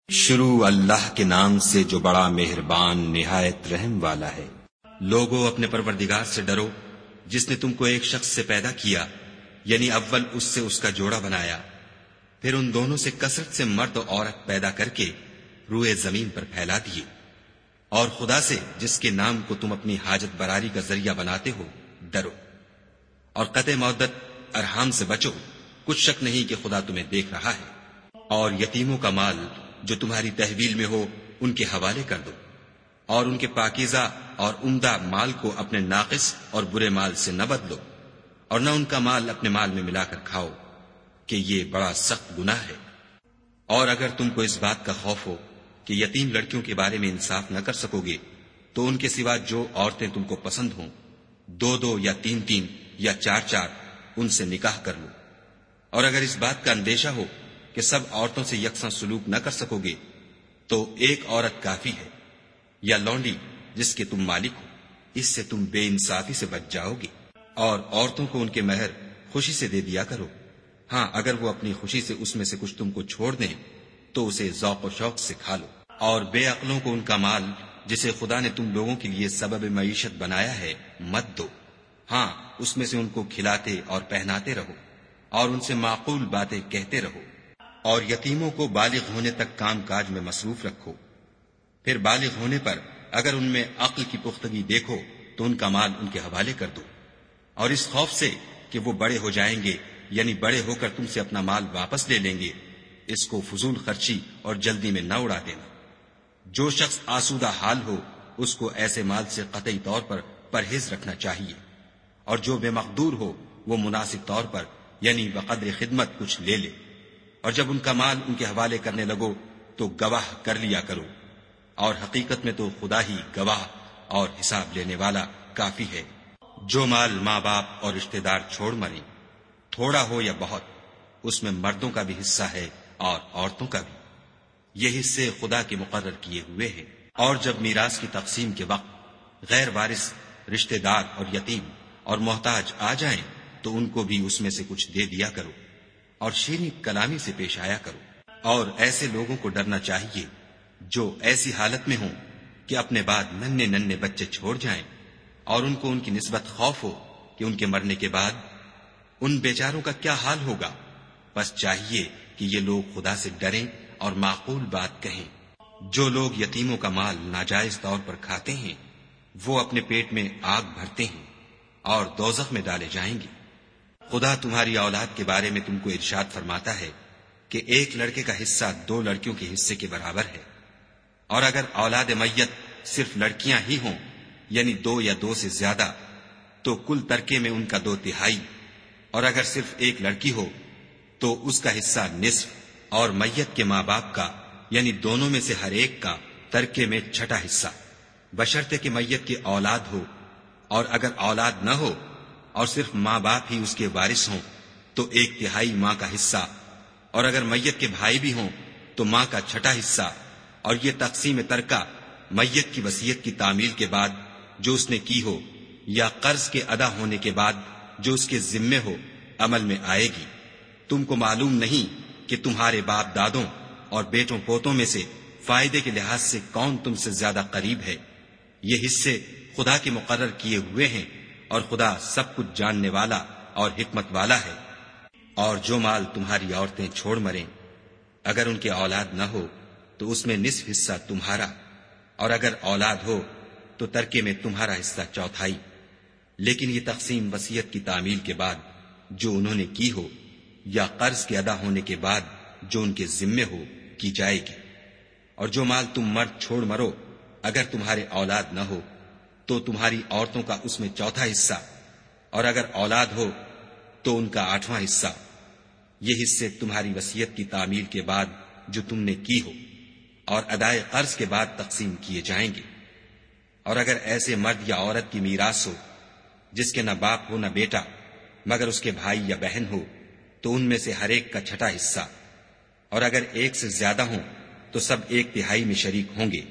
شروع اللہ کے نام سے جو بڑا مہربان نہایت رحم والا ہے۔ لوگو اپنے پروردگار سے ڈرو جس نے تم کو ایک شخص سے پیدا کیا، یعنی اول اس سے اس کا جوڑا بنایا، پھر ان دونوں سے کثرت سے مرد و عورت پیدا کر کے روئے زمین پر پھیلا دیے، اور خدا سے جس کے نام کو تم اپنی حاجت براری کا ذریعہ بناتے ہو ڈرو، اور قطع مودت ارحام سے بچو، کچھ شک نہیں کہ خدا تمہیں دیکھ رہا ہے۔ اور یتیموں کا مال جو تمہاری تحویل میں ہو ان کے حوالے کر دو، اور ان کے پاکیزہ اور عمدہ مال کو اپنے ناقص اور برے مال سے نہ بدلو، اور نہ ان کا مال اپنے مال میں ملا کر کھاؤ کہ یہ بڑا سخت گناہ ہے۔ اور اگر تم کو اس بات کا خوف ہو کہ یتیم لڑکیوں کے بارے میں انصاف نہ کر سکو گے تو ان کے سوا جو عورتیں تم کو پسند ہوں، 2 یا 3 یا 4 ان سے نکاح کر لو۔ اور اگر اس بات کا اندیشہ ہو کہ سب عورتوں سے یکساں سلوک نہ کر سکو گے تو ایک عورت کافی ہے، یا لونڈی جس کے تم مالک ہو، اس سے تم بے انصافی سے بچ جاؤ گے۔ اور عورتوں کو ان کے مہر خوشی سے دے دیا کرو، ہاں اگر وہ اپنی خوشی سے اس میں سے کچھ تم کو چھوڑ دیں تو اسے ذوق و شوق سے کھا لو۔ اور بے عقلوں کو ان کا مال جسے خدا نے تم لوگوں کے لیے سبب معیشت بنایا ہے مت دو، ہاں اس میں سے ان کو کھلاتے اور پہناتے رہو، اور ان سے معقول باتیں کہتے رہو۔ اور یتیموں کو بالغ ہونے تک کام کاج میں مصروف رکھو، پھر بالغ ہونے پر اگر ان میں عقل کی پختگی دیکھو تو ان کا مال ان کے حوالے کر دو، اور اس خوف سے کہ وہ بڑے ہو جائیں گے، یعنی بڑے ہو کر تم سے اپنا مال واپس لے لیں گے، اس کو فضول خرچی اور جلدی میں نہ اڑا دینا۔ جو شخص آسودہ حال ہو اس کو ایسے مال سے قطعی طور پر پرہیز رکھنا چاہیے، اور جو بے مقدور ہو وہ مناسب طور پر یعنی بقدر خدمت کچھ لے لے۔ اور جب ان کا مال ان کے حوالے کرنے لگو تو گواہ کر لیا کرو، اور حقیقت میں تو خدا ہی گواہ اور حساب لینے والا کافی ہے۔ جو مال ماں باپ اور رشتہ دار چھوڑ مریں، تھوڑا ہو یا بہت، اس میں مردوں کا بھی حصہ ہے اور عورتوں کا بھی، یہ حصے خدا کے مقرر کیے ہوئے ہیں۔ اور جب میراث کی تقسیم کے وقت غیر وارث رشتہ دار اور یتیم اور محتاج آ جائیں تو ان کو بھی اس میں سے کچھ دے دیا کرو، اور شیریں کلامی سے پیش آیا کرو۔ اور ایسے لوگوں کو ڈرنا چاہیے جو ایسی حالت میں ہوں کہ اپنے بعد ننھے بچے چھوڑ جائیں، اور ان کو ان کی نسبت خوف ہو کہ ان کے مرنے کے بعد ان بیچاروں کا کیا حال ہوگا۔ بس چاہیے کہ یہ لوگ خدا سے ڈریں اور معقول بات کہیں۔ جو لوگ یتیموں کا مال ناجائز طور پر کھاتے ہیں وہ اپنے پیٹ میں آگ بھرتے ہیں اور دوزخ میں ڈالے جائیں گے۔ خدا تمہاری اولاد کے بارے میں تم کو ارشاد فرماتا ہے کہ ایک لڑکے کا حصہ 2 لڑکیوں کے حصے کے برابر ہے، اور اگر اولاد میت صرف لڑکیاں ہی ہوں یعنی 2 یا 2 سے زیادہ تو کل ترکے میں ان کا 2/3، اور اگر صرف ایک لڑکی ہو تو اس کا حصہ نصف، اور میت کے ماں باپ کا یعنی دونوں میں سے ہر ایک کا ترکے میں 6واں حصہ، بشرطے کہ میت کی اولاد ہو۔ اور اگر اولاد نہ ہو اور صرف ماں باپ ہی اس کے وارث ہوں تو 1/3 ماں کا حصہ، اور اگر میت کے بھائی بھی ہوں تو ماں کا 6واں حصہ۔ اور یہ تقسیم ترکہ میت کی وصیت کی تعمیل کے بعد جو اس نے کی ہو یا قرض کے ادا ہونے کے بعد جو اس کے ذمے ہو عمل میں آئے گی۔ تم کو معلوم نہیں کہ تمہارے باپ دادوں اور بیٹوں پوتوں میں سے فائدے کے لحاظ سے کون تم سے زیادہ قریب ہے۔ یہ حصے خدا کے مقرر کیے ہوئے ہیں، اور خدا سب کچھ جاننے والا اور حکمت والا ہے۔ اور جو مال تمہاری عورتیں چھوڑ مریں، اگر ان کے اولاد نہ ہو تو اس میں نصف حصہ تمہارا، اور اگر اولاد ہو تو ترکے میں تمہارا حصہ 1/4۔ لیکن یہ تقسیم وصیت کی تعمیل کے بعد جو انہوں نے کی ہو یا قرض کے ادا ہونے کے بعد جو ان کے ذمے ہو کی جائے گی۔ اور جو مال تم مرد چھوڑ مرو اگر تمہارے اولاد نہ ہو تو تمہاری عورتوں کا اس میں 1/4 حصہ، اور اگر اولاد ہو تو ان کا 8واں حصہ۔ یہ حصے تمہاری وصیت کی تعمیل کے بعد جو تم نے کی ہو اور ادائے قرض کے بعد تقسیم کیے جائیں گے۔ اور اگر ایسے مرد یا عورت کی میراث ہو جس کے نہ باپ ہو نہ بیٹا مگر اس کے بھائی یا بہن ہو تو ان میں سے ہر ایک کا 6واں حصہ، اور اگر ایک سے زیادہ ہوں تو سب 1/3 میں شریک ہوں گے۔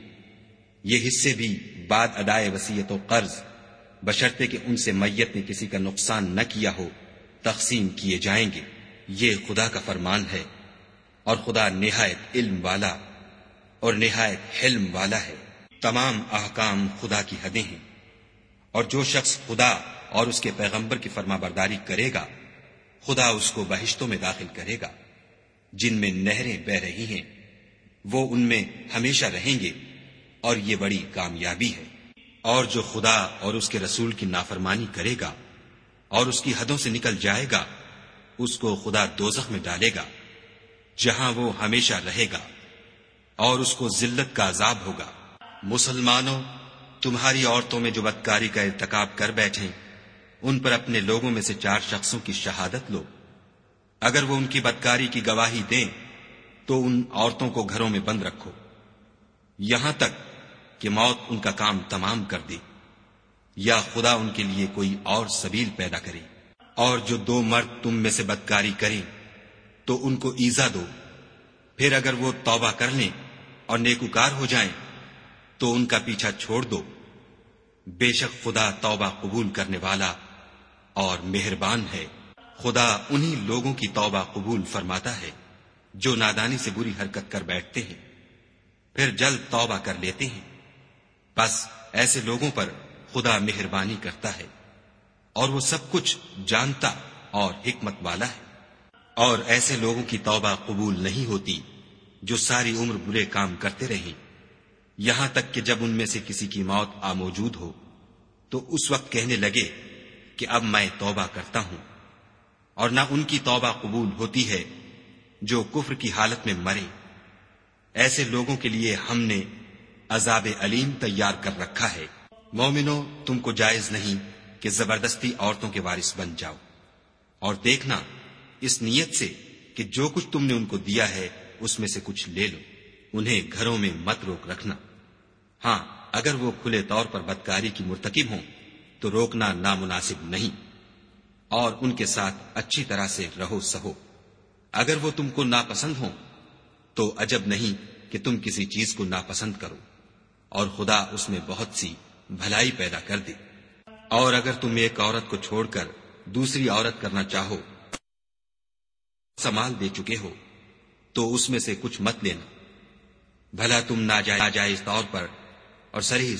یہ حصے بھی بعد ادائے وصیت و قرض بشرطے کہ ان سے میت نے کسی کا نقصان نہ کیا ہو تقسیم کیے جائیں گے۔ یہ خدا کا فرمان ہے، اور خدا نہایت علم والا اور نہایت حلم والا ہے۔ تمام احکام خدا کی حدیں ہیں، اور جو شخص خدا اور اس کے پیغمبر کی فرما برداری کرے گا خدا اس کو بہشتوں میں داخل کرے گا جن میں نہریں بہ رہی ہیں، وہ ان میں ہمیشہ رہیں گے، اور یہ بڑی کامیابی ہے۔ اور جو خدا اور اس کے رسول کی نافرمانی کرے گا اور اس کی حدوں سے نکل جائے گا اس کو خدا دوزخ میں ڈالے گا جہاں وہ ہمیشہ رہے گا، اور اس کو ذلت کا عذاب ہوگا۔ مسلمانوں، تمہاری عورتوں میں جو بدکاری کا ارتکاب کر بیٹھیں ان پر اپنے لوگوں میں سے 4 شخصوں کی شہادت لو۔ اگر وہ ان کی بدکاری کی گواہی دیں تو ان عورتوں کو گھروں میں بند رکھو یہاں تک کہ موت ان کا کام تمام کر دے یا خدا ان کے لیے کوئی اور سبیل پیدا کرے۔ اور جو 2 مرد تم میں سے بدکاری کریں تو ان کو ایذا دو، پھر اگر وہ توبہ کر لیں اور نیکوکار ہو جائیں تو ان کا پیچھا چھوڑ دو۔ بے شک خدا توبہ قبول کرنے والا اور مہربان ہے۔ خدا انہی لوگوں کی توبہ قبول فرماتا ہے جو نادانی سے بری حرکت کر بیٹھتے ہیں پھر جلد توبہ کر لیتے ہیں، بس ایسے لوگوں پر خدا مہربانی کرتا ہے اور وہ سب کچھ جانتا اور حکمت والا ہے۔ اور ایسے لوگوں کی توبہ قبول نہیں ہوتی جو ساری عمر برے کام کرتے رہیں یہاں تک کہ جب ان میں سے کسی کی موت آ موجود ہو تو اس وقت کہنے لگے کہ اب میں توبہ کرتا ہوں۔ اور نہ ان کی توبہ قبول ہوتی ہے جو کفر کی حالت میں مرے۔ ایسے لوگوں کے لیے ہم نے عذاب علیم تیار کر رکھا ہے۔ مومنو، تم کو جائز نہیں کہ زبردستی عورتوں کے وارث بن جاؤ، اور دیکھنا اس نیت سے کہ جو کچھ تم نے ان کو دیا ہے اس میں سے کچھ لے لو۔ انہیں گھروں میں مت روک رکھنا، ہاں اگر وہ کھلے طور پر بدکاری کی مرتکب ہوں تو روکنا نامناسب نہیں، اور ان کے ساتھ اچھی طرح سے رہو سہو۔ اگر وہ تم کو ناپسند ہوں تو عجب نہیں کہ تم کسی چیز کو ناپسند کرو، اور خدا اس میں بہت سی بھلائی پیدا کر دے۔ اور اگر تم ایک عورت کو چھوڑ کر دوسری عورت کرنا چاہو، سمال دے چکے ہو تو اس میں سے کچھ مت لینا، بھلا تم ناجائز طور پر اور صریح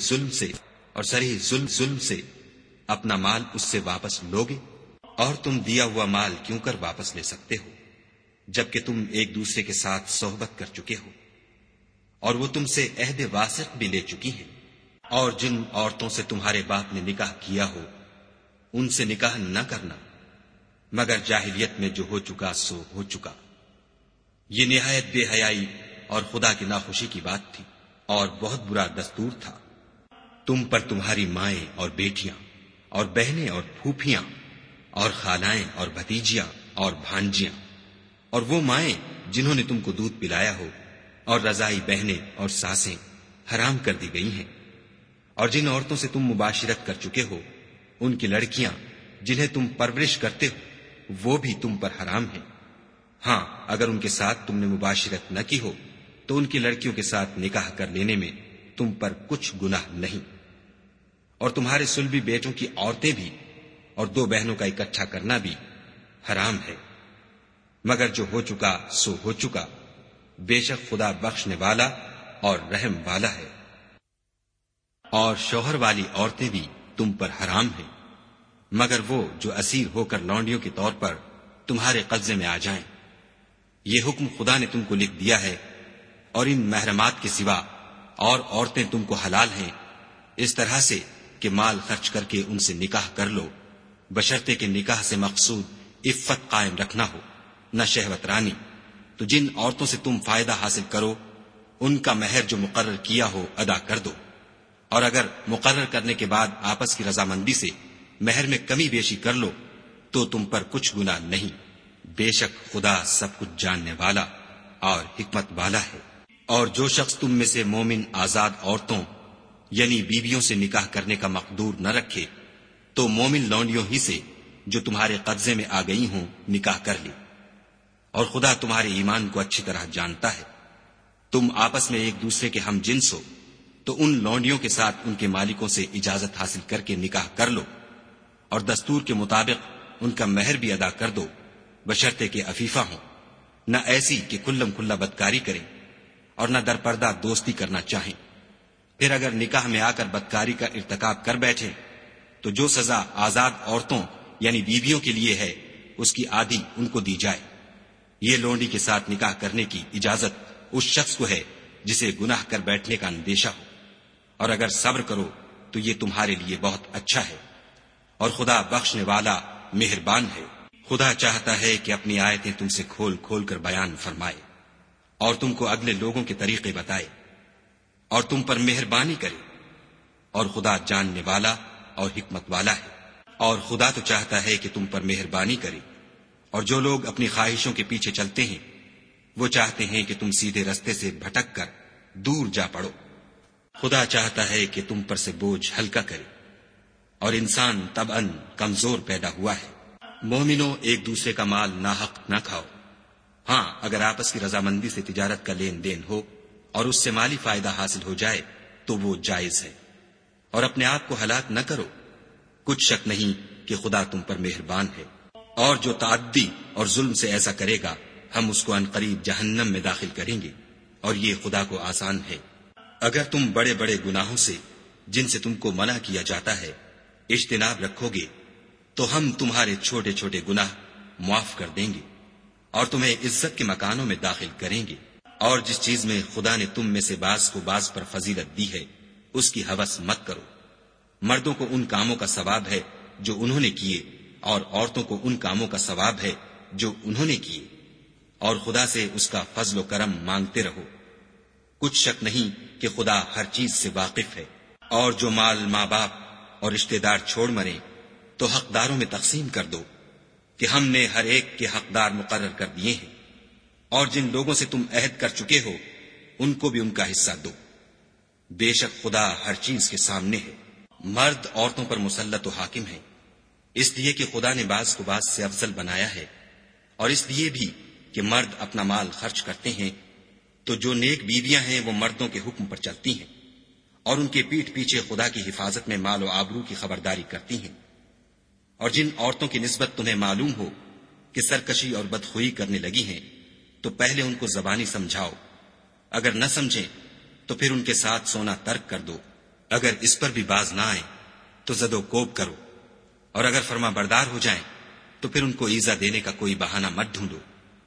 ظلم سے اپنا مال اس سے واپس لوگے؟ اور تم دیا ہوا مال کیوں کر واپس لے سکتے ہو جبکہ تم ایک دوسرے کے ساتھ صحبت کر چکے ہو، اور وہ تم سے عہد واسق بھی لے چکی ہیں۔ اور جن عورتوں سے تمہارے باپ نے نکاح کیا ہو ان سے نکاح نہ کرنا مگر جاہلیت میں جو ہو چکا سو ہو چکا۔ یہ نہایت بے حیائی اور خدا کی ناخوشی کی بات تھی اور بہت برا دستور تھا۔ تم پر تمہاری مائیں اور بیٹیاں اور بہنیں اور پھوپھیاں اور خالائیں اور بھتیجیاں اور بھانجیاں اور وہ مائیں جنہوں نے تم کو دودھ پلایا ہو اور رضائی بہنیں اور ساسیں حرام کر دی گئی ہیں۔ اور جن عورتوں سے تم مباشرت کر چکے ہو ان کی لڑکیاں جنہیں تم پرورش کرتے ہو وہ بھی تم پر حرام ہیں، ہاں اگر ان کے ساتھ تم نے مباشرت نہ کی ہو تو ان کی لڑکیوں کے ساتھ نکاح کر لینے میں تم پر کچھ گناہ نہیں۔ اور تمہارے صلبی بیٹوں کی عورتیں بھی اور 2 بہنوں کا اکٹھا کرنا بھی حرام ہے، مگر جو ہو چکا سو ہو چکا، بے شک خدا بخشنے والا اور رحم والا ہے۔ اور شوہر والی عورتیں بھی تم پر حرام ہیں مگر وہ جو اسیر ہو کر لونڈیوں کے طور پر تمہارے قبضے میں آ جائیں۔ یہ حکم خدا نے تم کو لکھ دیا ہے، اور ان محرمات کے سوا اور عورتیں تم کو حلال ہیں اس طرح سے کہ مال خرچ کر کے ان سے نکاح کر لو، بشرطے کہ نکاح سے مقصود عفت قائم رکھنا ہو، نہ شہوت رانی۔ تو جن عورتوں سے تم فائدہ حاصل کرو ان کا مہر جو مقرر کیا ہو ادا کر دو، اور اگر مقرر کرنے کے بعد آپس کی رضامندی سے مہر میں کمی بیشی کر لو تو تم پر کچھ گناہ نہیں، بے شک خدا سب کچھ جاننے والا اور حکمت والا ہے۔ اور جو شخص تم میں سے مومن آزاد عورتوں یعنی بیویوں سے نکاح کرنے کا مقدور نہ رکھے تو مومن لونڈیوں ہی سے جو تمہارے قبضے میں آ گئی ہوں نکاح کر لے، اور خدا تمہارے ایمان کو اچھی طرح جانتا ہے۔ تم آپس میں ایک دوسرے کے ہم جنس ہو تو ان لونڈیوں کے ساتھ ان کے مالکوں سے اجازت حاصل کر کے نکاح کر لو، اور دستور کے مطابق ان کا مہر بھی ادا کر دو، بشرطے کہ عفیفہ ہوں، نہ ایسی کہ کھلم کھلا بدکاری کریں، اور نہ درپردہ دوستی کرنا چاہیں. پھر اگر نکاح میں آ کر بدکاری کا ارتکاب کر بیٹھے تو جو سزا آزاد عورتوں یعنی بیویوں کے لیے ہے اس کی آدھی ان کو دی جائے. یہ لونڈی کے ساتھ نکاح کرنے کی اجازت اس شخص کو ہے جسے گناہ کر بیٹھنے کا اندیشہ ہو، اور اگر صبر کرو تو یہ تمہارے لیے بہت اچھا ہے، اور خدا بخشنے والا مہربان ہے. خدا چاہتا ہے کہ اپنی آیتیں تم سے کھول کھول کر بیان فرمائے اور تم کو اگلے لوگوں کے طریقے بتائے اور تم پر مہربانی کرے، اور خدا جاننے والا اور حکمت والا ہے. اور خدا تو چاہتا ہے کہ تم پر مہربانی کرے، اور جو لوگ اپنی خواہشوں کے پیچھے چلتے ہیں وہ چاہتے ہیں کہ تم سیدھے رستے سے بھٹک کر دور جا پڑو. خدا چاہتا ہے کہ تم پر سے بوجھ ہلکا کرے، اور انسان طبعاً کمزور پیدا ہوا ہے. مومنوں، ایک دوسرے کا مال ناحق نہ کھاؤ. ہاں، اگر آپس کی رضامندی سے تجارت کا لین دین ہو اور اس سے مالی فائدہ حاصل ہو جائے تو وہ جائز ہے. اور اپنے آپ کو ہلاک نہ کرو، کچھ شک نہیں کہ خدا تم پر مہربان ہے. اور جو تعدی اور ظلم سے ایسا کرے گا ہم اس کو عنقریب جہنم میں داخل کریں گے، اور یہ خدا کو آسان ہے. اگر تم بڑے بڑے گناہوں سے جن سے تم کو منع کیا جاتا ہے اجتناب رکھو گے تو ہم تمہارے چھوٹے چھوٹے گناہ معاف کر دیں گے اور تمہیں عزت کے مکانوں میں داخل کریں گے. اور جس چیز میں خدا نے تم میں سے بعض کو بعض پر فضیلت دی ہے اس کی ہوس مت کرو. مردوں کو ان کاموں کا ثواب ہے جو انہوں نے کیے، اور عورتوں کو ان کاموں کا ثواب ہے جو انہوں نے کیے، اور خدا سے اس کا فضل و کرم مانگتے رہو. کچھ شک نہیں کہ خدا ہر چیز سے واقف ہے. اور جو مال ماں باپ اور رشتہ دار چھوڑ مرے تو حقداروں میں تقسیم کر دو کہ ہم نے ہر ایک کے حقدار مقرر کر دیے ہیں. اور جن لوگوں سے تم عہد کر چکے ہو ان کو بھی ان کا حصہ دو. بے شک خدا ہر چیز کے سامنے ہے. مرد عورتوں پر مسلط و حاکم ہے، اس لیے کہ خدا نے بعض کو بعض سے افضل بنایا ہے، اور اس لیے بھی کہ مرد اپنا مال خرچ کرتے ہیں تو جو نیک بیویاں ہیں وہ مردوں کے حکم پر چلتی ہیں اور ان کے پیٹھ پیچھے خدا کی حفاظت میں مال و آبرو کی خبرداری کرتی ہیں. اور جن عورتوں کی نسبت تمہیں معلوم ہو کہ سرکشی اور بدخوئی کرنے لگی ہیں تو پہلے ان کو زبانی سمجھاؤ. اگر نہ سمجھیں تو پھر ان کے ساتھ سونا ترک کر دو. اگر اس پر بھی باز نہ آئیں تو زد و کوب کرو، اور اگر فرما بردار ہو جائیں تو پھر ان کو ایذا دینے کا کوئی بہانہ مت ڈھونڈو.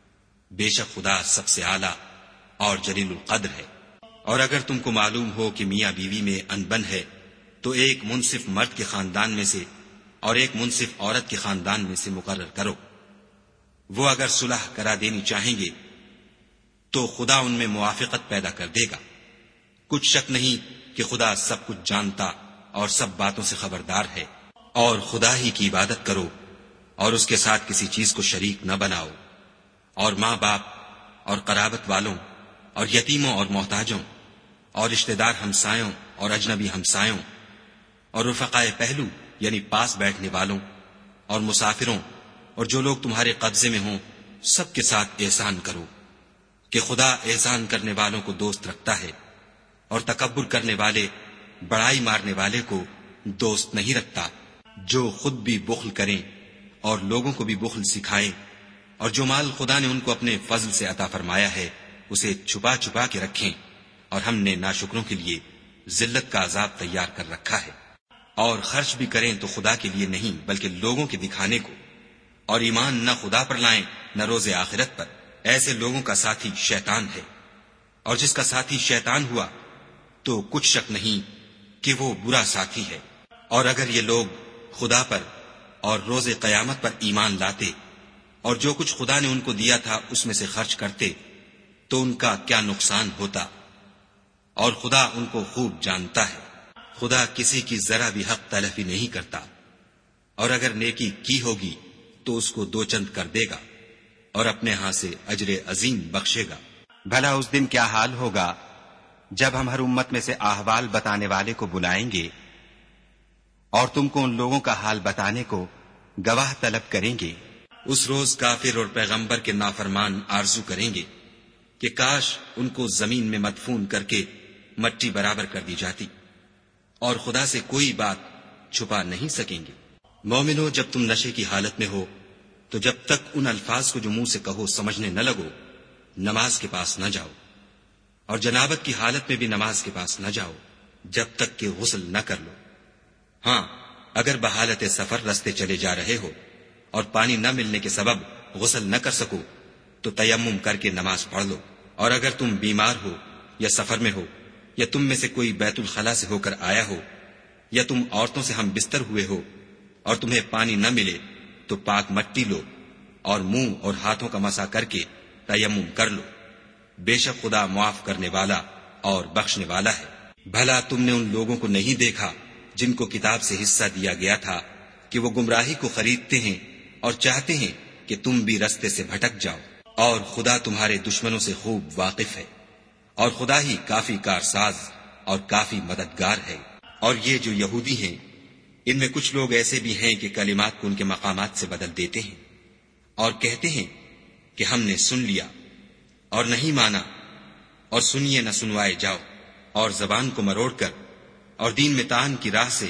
بے شک خدا سب سے اعلیٰ اور جلیل القدر ہے. اور اگر تم کو معلوم ہو کہ میاں بیوی میں انبن ہے تو ایک منصف مرد کے خاندان میں سے اور ایک منصف عورت کے خاندان میں سے مقرر کرو. وہ اگر صلح کرا دینی چاہیں گے تو خدا ان میں موافقت پیدا کر دے گا. کچھ شک نہیں کہ خدا سب کچھ جانتا اور سب باتوں سے خبردار ہے. اور خدا ہی کی عبادت کرو اور اس کے ساتھ کسی چیز کو شریک نہ بناؤ. اور ماں باپ اور قرابت والوں اور یتیموں اور محتاجوں اور رشتہ دار ہمسایوں اور اجنبی ہمسایوں اور رفقائے پہلو یعنی پاس بیٹھنے والوں اور مسافروں اور جو لوگ تمہارے قبضے میں ہوں سب کے ساتھ احسان کرو، کہ خدا احسان کرنے والوں کو دوست رکھتا ہے اور تکبر کرنے والے بڑائی مارنے والے کو دوست نہیں رکھتا. جو خود بھی بخل کریں اور لوگوں کو بھی بخل سکھائیں، اور جو مال خدا نے ان کو اپنے فضل سے عطا فرمایا ہے اسے چھپا چھپا کے رکھیں، اور ہم نے ناشکروں کے لیے ذلت کا عذاب تیار کر رکھا ہے. اور خرچ بھی کریں تو خدا کے لیے نہیں بلکہ لوگوں کے دکھانے کو، اور ایمان نہ خدا پر لائیں نہ روز آخرت پر. ایسے لوگوں کا ساتھی شیطان ہے، اور جس کا ساتھی شیطان ہوا تو کچھ شک نہیں کہ وہ برا ساتھی ہے. اور اگر یہ لوگ خدا پر اور روز قیامت پر ایمان لاتے اور جو کچھ خدا نے ان کو دیا تھا اس میں سے خرچ کرتے تو ان کا کیا نقصان ہوتا. اور خدا ان کو خوب جانتا ہے. خدا کسی کی ذرا بھی حق تلفی نہیں کرتا، اور اگر نیکی کی ہوگی تو اس کو دو چند کر دے گا اور اپنے ہاں سے اجر عظیم بخشے گا. بھلا اس دن کیا حال ہوگا جب ہم ہر امت میں سے احوال بتانے والے کو بلائیں گے اور تم کو ان لوگوں کا حال بتانے کو گواہ طلب کریں گے. اس روز کافر اور پیغمبر کے نافرمان آرزو کریں گے کہ کاش ان کو زمین میں مدفون کر کے مٹی برابر کر دی جاتی، اور خدا سے کوئی بات چھپا نہیں سکیں گے. مومنو، جب تم نشے کی حالت میں ہو تو جب تک ان الفاظ کو جو منہ سے کہو سمجھنے نہ لگو نماز کے پاس نہ جاؤ، اور جنابت کی حالت میں بھی نماز کے پاس نہ جاؤ جب تک کہ غسل نہ کر لو۔ ہاں، اگر بحالت سفر رستے چلے جا رہے ہو اور پانی نہ ملنے کے سبب غسل نہ کر سکو تو تیمم کر کے نماز پڑھ لو۔ اور اگر تم بیمار ہو یا سفر میں ہو یا تم میں سے کوئی بیت الخلا سے ہو کر آیا ہو یا تم عورتوں سے ہم بستر ہوئے ہو اور تمہیں پانی نہ ملے تو پاک مٹی لو اور منہ اور ہاتھوں کا مسح کر کے تیمم کر لو۔ بے شک خدا معاف کرنے والا اور بخشنے والا ہے۔ بھلا تم نے ان لوگوں کو نہیں دیکھا جن کو کتاب سے حصہ دیا گیا تھا کہ وہ گمراہی کو خریدتے ہیں اور چاہتے ہیں کہ تم بھی رستے سے بھٹک جاؤ، اور خدا تمہارے دشمنوں سے خوب واقف ہے، اور خدا ہی کافی کارساز اور کافی مددگار ہے۔ اور یہ جو یہودی ہیں، ان میں کچھ لوگ ایسے بھی ہیں کہ کلمات کو ان کے مقامات سے بدل دیتے ہیں اور کہتے ہیں کہ ہم نے سن لیا اور نہیں مانا، اور سنیے نہ سنوائے جاؤ، اور زبان کو مروڑ کر اور دین میں تان کی راہ سے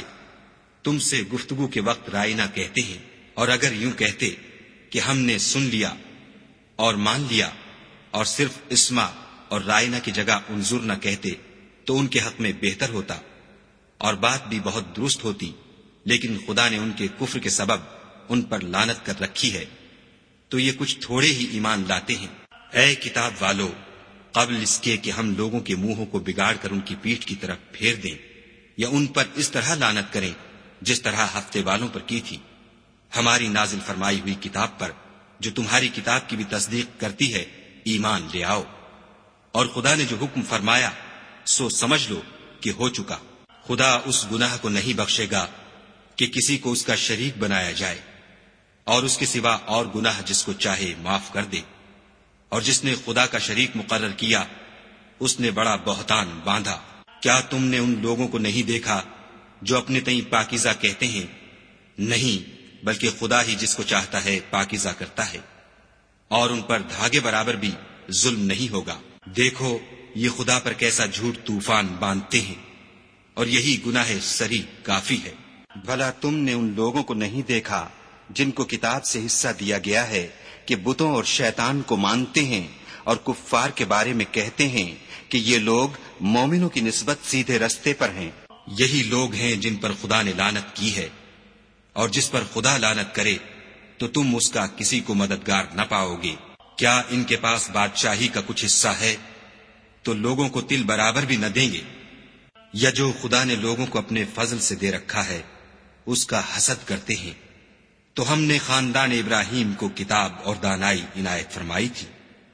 تم سے گفتگو کے وقت رائنا کہتے ہیں۔ اور اگر یوں کہتے کہ ہم نے سن لیا اور مان لیا اور صرف اسما اور رائنا کی جگہ انظر نہ کہتے تو ان کے حق میں بہتر ہوتا اور بات بھی بہت درست ہوتی، لیکن خدا نے ان کے کفر کے سبب ان پر لعنت کر رکھی ہے، تو یہ کچھ تھوڑے ہی ایمان لاتے ہیں۔ اے کتاب والو، قبل اس کے کہ ہم لوگوں کے منہوں کو بگاڑ کر ان کی پیٹھ کی طرف پھیر دیں یا ان پر اس طرح لعنت کریں جس طرح ہفتے والوں پر کی تھی، ہماری نازل فرمائی ہوئی کتاب پر جو تمہاری کتاب کی بھی تصدیق کرتی ہے ایمان لے آؤ۔ اور خدا نے جو حکم فرمایا سو سمجھ لو کہ ہو چکا۔ خدا اس گناہ کو نہیں بخشے گا کہ کسی کو اس کا شریک بنایا جائے، اور اس کے سوا اور گناہ جس کو چاہے معاف کر دے، اور جس نے خدا کا شریک مقرر کیا اس نے بڑا بہتان باندھا۔ کیا تم نے ان لوگوں کو نہیں دیکھا جو اپنے تئیں پاکیزہ کہتے ہیں؟ نہیں، بلکہ خدا ہی جس کو چاہتا ہے پاکیزہ کرتا ہے، اور ان پر دھاگے برابر بھی ظلم نہیں ہوگا۔ دیکھو یہ خدا پر کیسا جھوٹ طوفان باندھتے ہیں، اور یہی گناہ سری کافی ہے۔ بھلا تم نے ان لوگوں کو نہیں دیکھا جن کو کتاب سے حصہ دیا گیا ہے کہ بتوں اور شیطان کو مانتے ہیں اور کفار کے بارے میں کہتے ہیں کہ یہ لوگ مومنوں کی نسبت سیدھے رستے پر ہیں۔ یہی لوگ ہیں جن پر خدا نے لعنت کی ہے، اور جس پر خدا لعنت کرے تو تم اس کا کسی کو مددگار نہ پاؤ گے۔ کیا ان کے پاس بادشاہی کا کچھ حصہ ہے تو لوگوں کو تل برابر بھی نہ دیں گے؟ یا جو خدا نے لوگوں کو اپنے فضل سے دے رکھا ہے اس کا حسد کرتے ہیں؟ تو ہم نے خاندان ابراہیم کو کتاب اور دانائی عنایت فرمائی تھی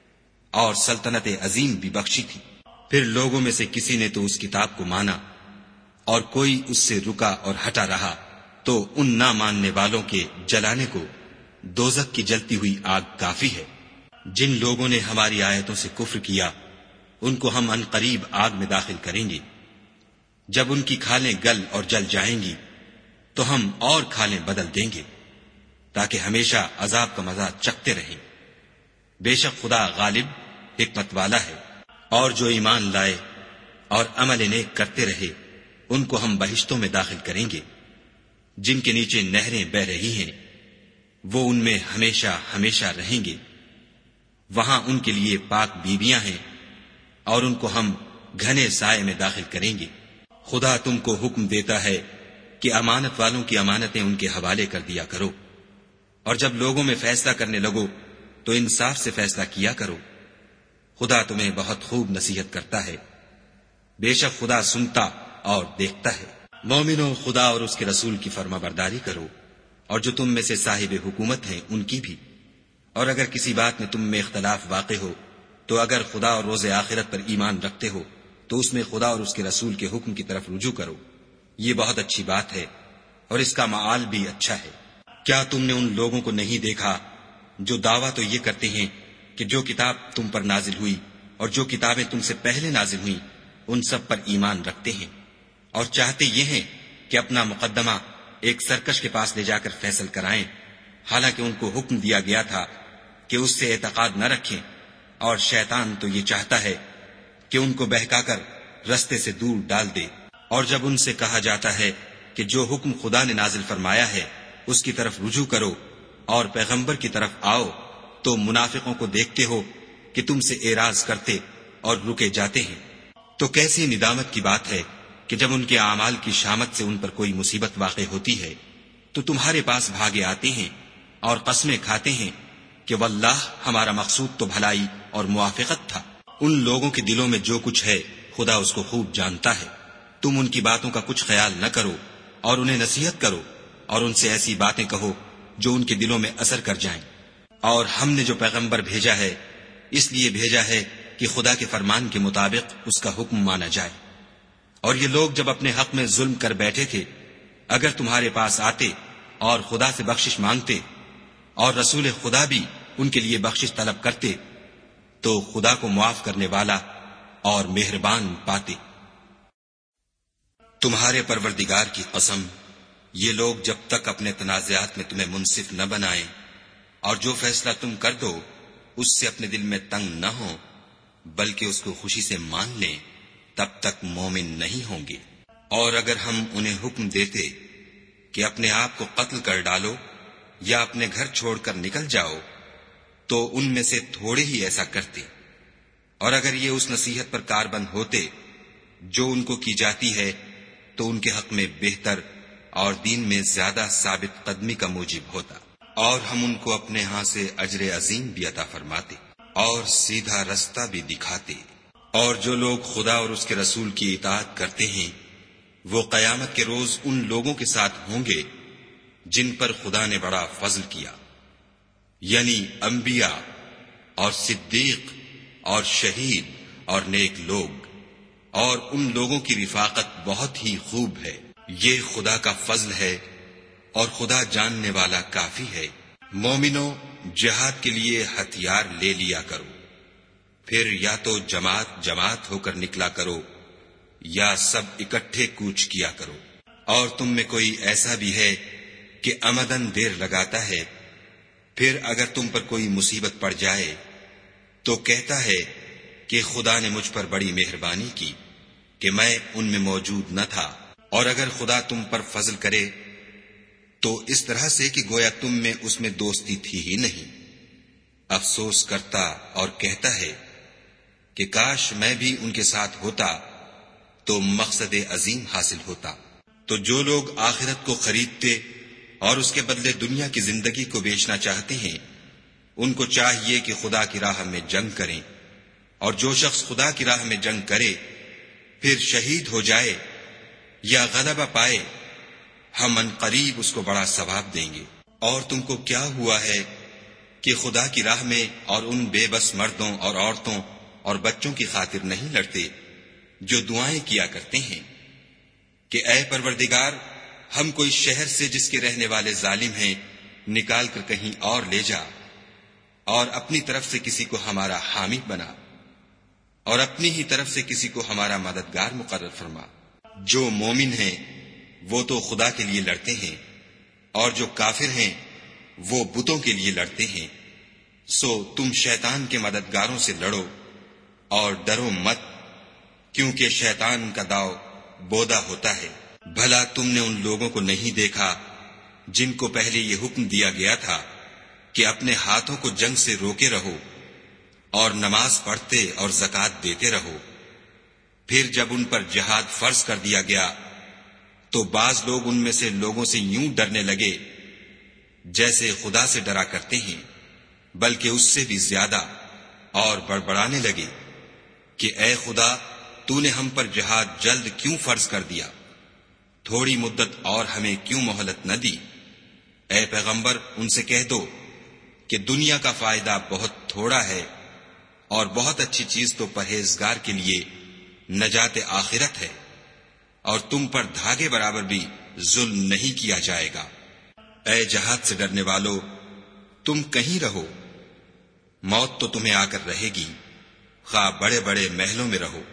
اور سلطنت عظیم بھی بخشی تھی۔ پھر لوگوں میں سے کسی نے تو اس کتاب کو مانا اور کوئی اس سے رکا اور ہٹا رہا، تو ان نہ ماننے والوں کے جلانے کو دوزخ کی جلتی ہوئی آگ کافی ہے۔ جن لوگوں نے ہماری آیتوں سے کفر کیا ان کو ہم عنقریب آگ میں داخل کریں گے۔ جب ان کی کھالیں گل اور جل جائیں گی تو ہم اور کھالیں بدل دیں گے تاکہ ہمیشہ عذاب کا مزہ چکھتے رہیں۔ بے شک خدا غالب حکمت والا ہے۔ اور جو ایمان لائے اور عمل نیک کرتے رہے ان کو ہم بہشتوں میں داخل کریں گے جن کے نیچے نہریں بہ رہی ہیں، وہ ان میں ہمیشہ ہمیشہ رہیں گے۔ وہاں ان کے لیے پاک بیویاں ہیں اور ان کو ہم گھنے سائے میں داخل کریں گے۔ خدا تم کو حکم دیتا ہے کہ امانت والوں کی امانتیں ان کے حوالے کر دیا کرو، اور جب لوگوں میں فیصلہ کرنے لگو تو انصاف سے فیصلہ کیا کرو۔ خدا تمہیں بہت خوب نصیحت کرتا ہے، بے شک خدا سنتا اور دیکھتا ہے۔ مومنو، خدا اور اس کے رسول کی فرما برداری کرو، اور جو تم میں سے صاحب حکومت ہیں ان کی بھی۔ اور اگر کسی بات میں تم میں اختلاف واقع ہو تو اگر خدا اور روز آخرت پر ایمان رکھتے ہو تو اس میں خدا اور اس کے رسول کے حکم کی طرف رجوع کرو، یہ بہت اچھی بات ہے اور اس کا معال بھی اچھا ہے۔ کیا تم نے ان لوگوں کو نہیں دیکھا جو دعویٰ تو یہ کرتے ہیں کہ جو کتاب تم پر نازل ہوئی اور جو کتابیں تم سے پہلے نازل ہوئیں ان سب پر ایمان رکھتے ہیں، اور چاہتے یہ ہیں کہ اپنا مقدمہ ایک سرکش کے پاس لے جا کر فیصل کرائیں، حالانکہ ان کو حکم دیا گیا تھا کہ اس سے اعتقاد نہ رکھیں، اور شیطان تو یہ چاہتا ہے کہ ان کو بہکا کر رستے سے دور ڈال دے۔ اور جب ان سے کہا جاتا ہے کہ جو حکم خدا نے نازل فرمایا ہے اس کی طرف رجوع کرو اور پیغمبر کی طرف آؤ، تو منافقوں کو دیکھتے ہو کہ تم سے اعراض کرتے اور رکے جاتے ہیں، تو کیسی ندامت کی بات ہے کہ جب ان کے اعمال کی شامت سے ان پر کوئی مصیبت واقع ہوتی ہے تو تمہارے پاس بھاگے آتے ہیں اور قسمیں کھاتے ہیں کہ واللہ ہمارا مقصود تو بھلائی اور موافقت تھا۔ ان لوگوں کے دلوں میں جو کچھ ہے خدا اس کو خوب جانتا ہے۔ تم ان کی باتوں کا کچھ خیال نہ کرو اور انہیں نصیحت کرو اور ان سے ایسی باتیں کہو جو ان کے دلوں میں اثر کر جائیں۔ اور ہم نے جو پیغمبر بھیجا ہے اس لیے بھیجا ہے کہ خدا کے فرمان کے مطابق اس کا حکم مانا جائے۔ اور یہ لوگ جب اپنے حق میں ظلم کر بیٹھے تھے، اگر تمہارے پاس آتے اور خدا سے بخشش مانگتے اور رسول خدا بھی ان کے لیے بخشش طلب کرتے تو خدا کو معاف کرنے والا اور مہربان پاتے۔ تمہارے پروردگار کی قسم، یہ لوگ جب تک اپنے تنازعات میں تمہیں منصف نہ بنائیں اور جو فیصلہ تم کر دو اس سے اپنے دل میں تنگ نہ ہو بلکہ اس کو خوشی سے مان لیں، تب تک مومن نہیں ہوں گے۔ اور اگر ہم انہیں حکم دیتے کہ اپنے آپ کو قتل کر ڈالو یا اپنے گھر چھوڑ کر نکل جاؤ تو ان میں سے تھوڑے ہی ایسا کرتے، اور اگر یہ اس نصیحت پر کاربند ہوتے جو ان کو کی جاتی ہے تو ان کے حق میں بہتر اور دین میں زیادہ ثابت قدمی کا موجب ہوتا، اور ہم ان کو اپنے ہاں سے اجر عظیم بھی عطا فرماتے اور سیدھا رستہ بھی دکھاتے۔ اور جو لوگ خدا اور اس کے رسول کی اطاعت کرتے ہیں وہ قیامت کے روز ان لوگوں کے ساتھ ہوں گے جن پر خدا نے بڑا فضل کیا، یعنی انبیاء اور صدیق اور شہید اور نیک لوگ، اور ان لوگوں کی رفاقت بہت ہی خوب ہے۔ یہ خدا کا فضل ہے اور خدا جاننے والا کافی ہے۔ مومنو، جہاد کے لیے ہتھیار لے لیا کرو، پھر یا تو جماعت جماعت ہو کر نکلا کرو یا سب اکٹھے کوچ کیا کرو۔ اور تم میں کوئی ایسا بھی ہے کہ امدن دیر لگاتا ہے، پھر اگر تم پر کوئی مصیبت پڑ جائے تو کہتا ہے کہ خدا نے مجھ پر بڑی مہربانی کی کہ میں ان میں موجود نہ تھا۔ اور اگر خدا تم پر فضل کرے تو اس طرح سے کہ گویا تم میں اس میں دوستی تھی ہی نہیں، افسوس کرتا اور کہتا ہے کہ کاش میں بھی ان کے ساتھ ہوتا تو مقصد عظیم حاصل ہوتا۔ تو جو لوگ آخرت کو خریدتے اور اس کے بدلے دنیا کی زندگی کو بیچنا چاہتے ہیں ان کو چاہیے کہ خدا کی راہ میں جنگ کریں، اور جو شخص خدا کی راہ میں جنگ کرے پھر شہید ہو جائے یا غلبہ پائے ہم ان قریب اس کو بڑا ثواب دیں گے۔ اور تم کو کیا ہوا ہے کہ خدا کی راہ میں اور ان بے بس مردوں اور عورتوں اور بچوں کی خاطر نہیں لڑتے جو دعائیں کیا کرتے ہیں کہ اے پروردگار، ہم کوئی شہر سے جس کے رہنے والے ظالم ہیں نکال کر کہیں اور لے جا، اور اپنی طرف سے کسی کو ہمارا حامی بنا، اور اپنی ہی طرف سے کسی کو ہمارا مددگار مقرر فرما۔ جو مومن ہیں وہ تو خدا کے لیے لڑتے ہیں، اور جو کافر ہیں وہ بتوں کے لیے لڑتے ہیں۔ سو تم شیطان کے مددگاروں سے لڑو اور ڈرو مت، کیونکہ شیطان کا داؤ بودا ہوتا ہے۔ بھلا تم نے ان لوگوں کو نہیں دیکھا جن کو پہلے یہ حکم دیا گیا تھا کہ اپنے ہاتھوں کو جنگ سے روکے رہو اور نماز پڑھتے اور زکوٰۃ دیتے رہو، پھر جب ان پر جہاد فرض کر دیا گیا تو بعض لوگ ان میں سے لوگوں سے یوں ڈرنے لگے جیسے خدا سے ڈرا کرتے ہیں، بلکہ اس سے بھی زیادہ، اور بڑبڑانے لگے کہ اے خدا، تو نے ہم پر جہاد جلد کیوں فرض کر دیا؟ تھوڑی مدت اور ہمیں کیوں مہلت نہ دی؟ اے پیغمبر، ان سے کہہ دو کہ دنیا کا فائدہ بہت تھوڑا ہے اور بہت اچھی چیز تو پرہیزگار کے لیے نجات آخرت ہے، اور تم پر دھاگے برابر بھی ظلم نہیں کیا جائے گا۔ اے جہاد سے ڈرنے والو، تم کہیں رہو، موت تو تمہیں آ کر رہے گی، خواہ بڑے بڑے محلوں میں رہو۔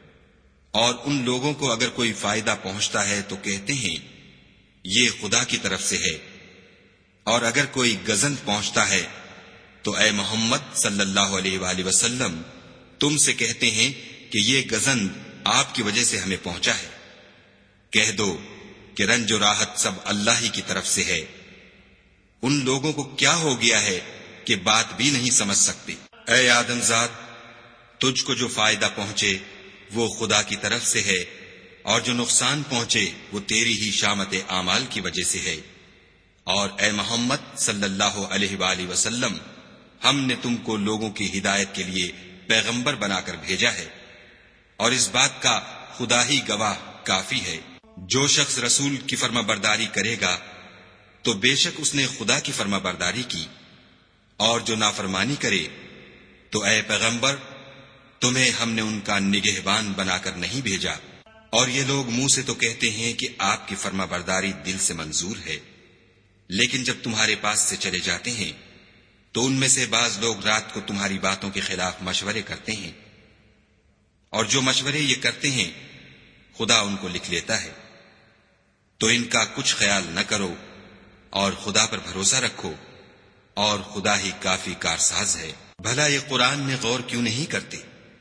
اور ان لوگوں کو اگر کوئی فائدہ پہنچتا ہے تو کہتے ہیں یہ خدا کی طرف سے ہے، اور اگر کوئی گزند پہنچتا ہے تو اے محمد صلی اللہ علیہ وآلہ وسلم تم سے کہتے ہیں کہ یہ گزند آپ کی وجہ سے ہمیں پہنچا ہے۔ کہہ دو کہ رنج و راحت سب اللہ ہی کی طرف سے ہے۔ ان لوگوں کو کیا ہو گیا ہے کہ بات بھی نہیں سمجھ سکتے۔ اے آدم زاد، تجھ کو جو فائدہ پہنچے وہ خدا کی طرف سے ہے، اور جو نقصان پہنچے وہ تیری ہی شامت اعمال کی وجہ سے ہے۔ اور اے محمد صلی اللہ علیہ وآلہ وسلم، ہم نے تم کو لوگوں کی ہدایت کے لیے پیغمبر بنا کر بھیجا ہے، اور اس بات کا خدا ہی گواہ کافی ہے۔ جو شخص رسول کی فرما برداری کرے گا تو بے شک اس نے خدا کی فرما برداری کی، اور جو نافرمانی کرے تو اے پیغمبر تمہیں ہم نے ان کا نگہبان بنا کر نہیں بھیجا۔ اور یہ لوگ منہ سے تو کہتے ہیں کہ آپ کی فرما برداری دل سے منظور ہے، لیکن جب تمہارے پاس سے چلے جاتے ہیں تو ان میں سے بعض لوگ رات کو تمہاری باتوں کے خلاف مشورے کرتے ہیں، اور جو مشورے یہ کرتے ہیں خدا ان کو لکھ لیتا ہے۔ تو ان کا کچھ خیال نہ کرو اور خدا پر بھروسہ رکھو، اور خدا ہی کافی کارساز ہے۔ بھلا یہ قرآن میں غور کیوں نہیں کرتے؟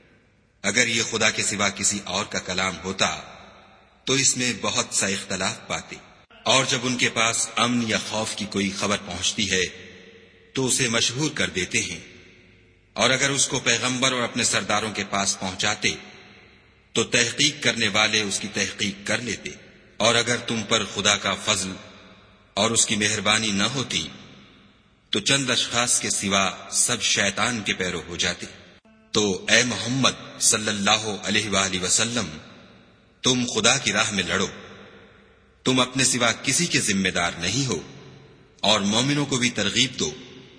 اگر یہ خدا کے سوا کسی اور کا کلام ہوتا تو اس میں بہت سا اختلاف پاتے۔ اور جب ان کے پاس امن یا خوف کی کوئی خبر پہنچتی ہے تو اسے مشہور کر دیتے ہیں، اور اگر اس کو پیغمبر اور اپنے سرداروں کے پاس پہنچاتے تو تحقیق کرنے والے اس کی تحقیق کر لیتے۔ اور اگر تم پر خدا کا فضل اور اس کی مہربانی نہ ہوتی تو چند اشخاص کے سوا سب شیطان کے پیرو ہو جاتے۔ تو اے محمد صلی اللہ علیہ وآلہ وسلم، تم خدا کی راہ میں لڑو، تم اپنے سوا کسی کے ذمہ دار نہیں ہو، اور مومنوں کو بھی ترغیب دو۔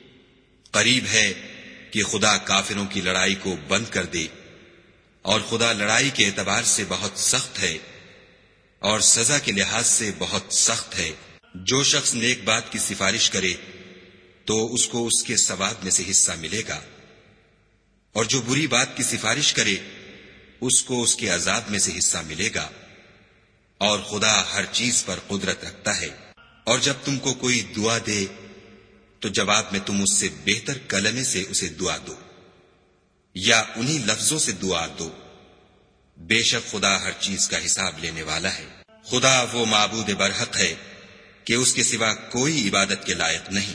قریب ہے کہ خدا کافروں کی لڑائی کو بند کر دے، اور خدا لڑائی کے اعتبار سے بہت سخت ہے اور سزا کے لحاظ سے بہت سخت ہے۔ جو شخص نیک بات کی سفارش کرے تو اس کو اس کے ثواب میں سے حصہ ملے گا، اور جو بری بات کی سفارش کرے اس کو اس کے عذاب میں سے حصہ ملے گا، اور خدا ہر چیز پر قدرت رکھتا ہے۔ اور جب تم کو کوئی دعا دے تو جواب میں تم اس سے بہتر کلمے سے اسے دعا دو، یا انہی لفظوں سے دعا دو۔ بے شک خدا ہر چیز کا حساب لینے والا ہے۔ خدا وہ معبود برحق ہے کہ اس کے سوا کوئی عبادت کے لائق نہیں۔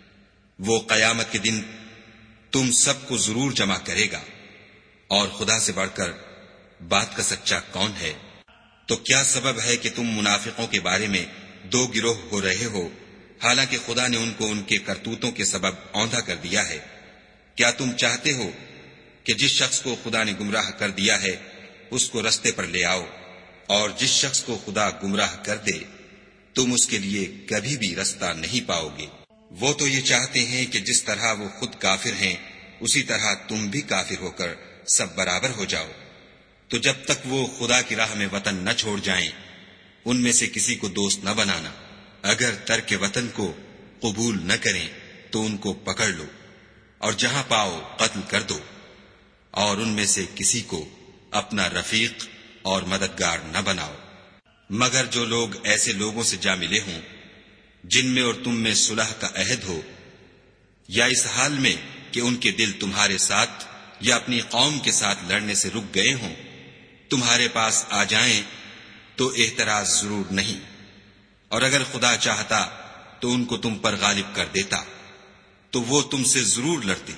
وہ قیامت کے دن تم سب کو ضرور جمع کرے گا، اور خدا سے بڑھ کر بات کا سچا کون ہے؟ تو کیا سبب ہے کہ تم منافقوں کے بارے میں دو گروہ ہو رہے ہو، حالانکہ خدا نے ان کو ان کے کرتوتوں کے سبب اوندھا کر دیا ہے؟ کیا تم چاہتے ہو کہ جس شخص کو خدا نے گمراہ کر دیا ہے اس کو رستے پر لے آؤ، اور جس شخص کو خدا گمراہ کر دے تم اس کے لیے کبھی بھی رستہ نہیں پاؤ گے؟ وہ تو یہ چاہتے ہیں کہ جس طرح وہ خود کافر ہیں اسی طرح تم بھی کافر ہو کر سب برابر ہو جاؤ۔ تو جب تک وہ خدا کی راہ میں وطن نہ چھوڑ جائیں ان میں سے کسی کو دوست نہ بنانا۔ اگر ترک وطن کو قبول نہ کریں تو ان کو پکڑ لو، اور جہاں پاؤ قتل کر دو، اور ان میں سے کسی کو اپنا رفیق اور مددگار نہ بناؤ، مگر جو لوگ ایسے لوگوں سے جا ملے ہوں جن میں اور تم میں صلح کا عہد ہو، یا اس حال میں کہ ان کے دل تمہارے ساتھ یا اپنی قوم کے ساتھ لڑنے سے رک گئے ہوں، تمہارے پاس آ جائیں تو اعتراض ضرور نہیں، اور اگر خدا چاہتا تو ان کو تم پر غالب کر دیتا تو وہ تم سے ضرور لڑتے۔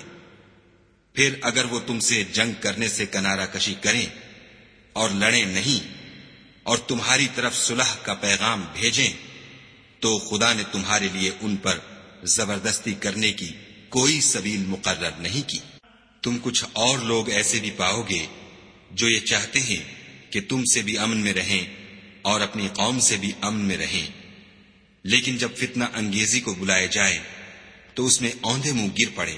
پھر اگر وہ تم سے جنگ کرنے سے کنارہ کشی کریں اور لڑیں نہیں اور تمہاری طرف صلح کا پیغام بھیجیں تو خدا نے تمہارے لیے ان پر زبردستی کرنے کی کوئی سبیل مقرر نہیں کی۔ تم کچھ اور لوگ ایسے بھی پاؤ گے جو یہ چاہتے ہیں کہ تم سے بھی امن میں رہیں اور اپنی قوم سے بھی امن میں رہیں، لیکن جب فتنہ انگیزی کو بلائے جائے تو اس میں اوندھے منہ گر پڑے۔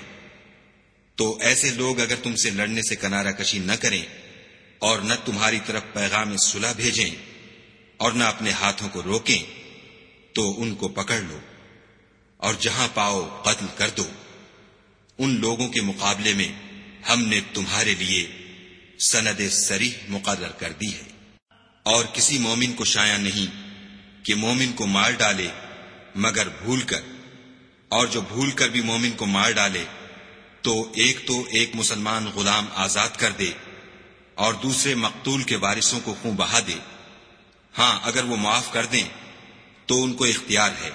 تو ایسے لوگ اگر تم سے لڑنے سے کنارہ کشی نہ کریں اور نہ تمہاری طرف پیغام صلح بھیجیں اور نہ اپنے ہاتھوں کو روکیں تو ان کو پکڑ لو، اور جہاں پاؤ قتل کر دو۔ ان لوگوں کے مقابلے میں ہم نے تمہارے لیے سند صریح مقرر کر دی ہے، اور کسی مومن کو شایع نہیں کہ مومن کو مار ڈالے مگر بھول کر، اور جو بھول کر بھی مومن کو مار ڈالے تو ایک مسلمان غلام آزاد کر دے اور دوسرے مقتول کے وارثوں کو خون بہا دے۔ ہاں اگر وہ معاف کر دیں تو ان کو اختیار ہے۔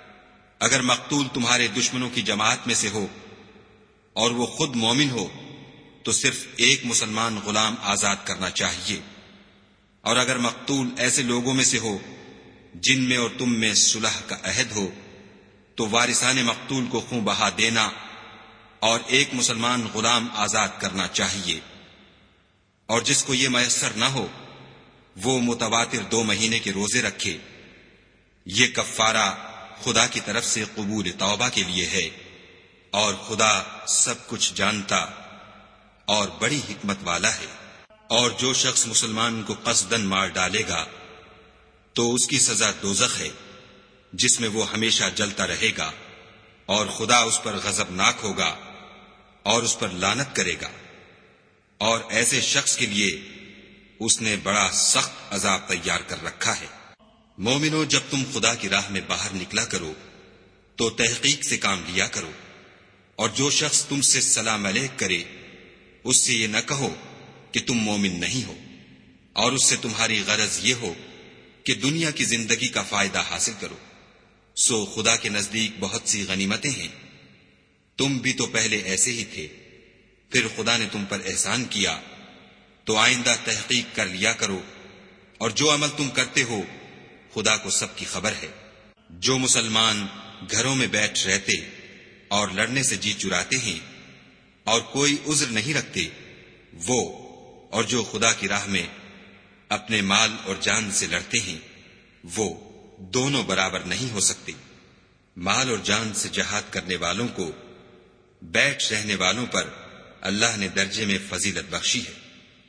اگر مقتول تمہارے دشمنوں کی جماعت میں سے ہو اور وہ خود مومن ہو تو صرف ایک مسلمان غلام آزاد کرنا چاہیے، اور اگر مقتول ایسے لوگوں میں سے ہو جن میں اور تم میں صلح کا عہد ہو تو وارثان مقتول کو خوں بہا دینا اور ایک مسلمان غلام آزاد کرنا چاہیے، اور جس کو یہ میسر نہ ہو وہ متواتر 2 مہینے کے روزے رکھے۔ یہ کفارہ خدا کی طرف سے قبول توبہ کے لیے ہے، اور خدا سب کچھ جانتا اور بڑی حکمت والا ہے۔ اور جو شخص مسلمان کو قصداً مار ڈالے گا تو اس کی سزا دوزخ ہے، جس میں وہ ہمیشہ جلتا رہے گا، اور خدا اس پر غضبناک ہوگا اور اس پر لعنت کرے گا، اور ایسے شخص کے لیے اس نے بڑا سخت عذاب تیار کر رکھا ہے۔ مومنو، جب تم خدا کی راہ میں باہر نکلا کرو تو تحقیق سے کام لیا کرو، اور جو شخص تم سے سلام علیک کرے اس سے یہ نہ کہو کہ تم مومن نہیں ہو، اور اس سے تمہاری غرض یہ ہو کہ دنیا کی زندگی کا فائدہ حاصل کرو۔ سو خدا کے نزدیک بہت سی غنیمتیں ہیں، تم بھی تو پہلے ایسے ہی تھے، پھر خدا نے تم پر احسان کیا، تو آئندہ تحقیق کر لیا کرو، اور جو عمل تم کرتے ہو خدا کو سب کی خبر ہے۔ جو مسلمان گھروں میں بیٹھ رہتے اور لڑنے سے جی چراتے ہیں اور کوئی عذر نہیں رکھتے، وہ اور جو خدا کی راہ میں اپنے مال اور جان سے لڑتے ہیں وہ دونوں برابر نہیں ہو سکتے۔ مال اور جان سے جہاد کرنے والوں کو بیٹھ رہنے والوں پر اللہ نے درجے میں فضیلت بخشی ہے،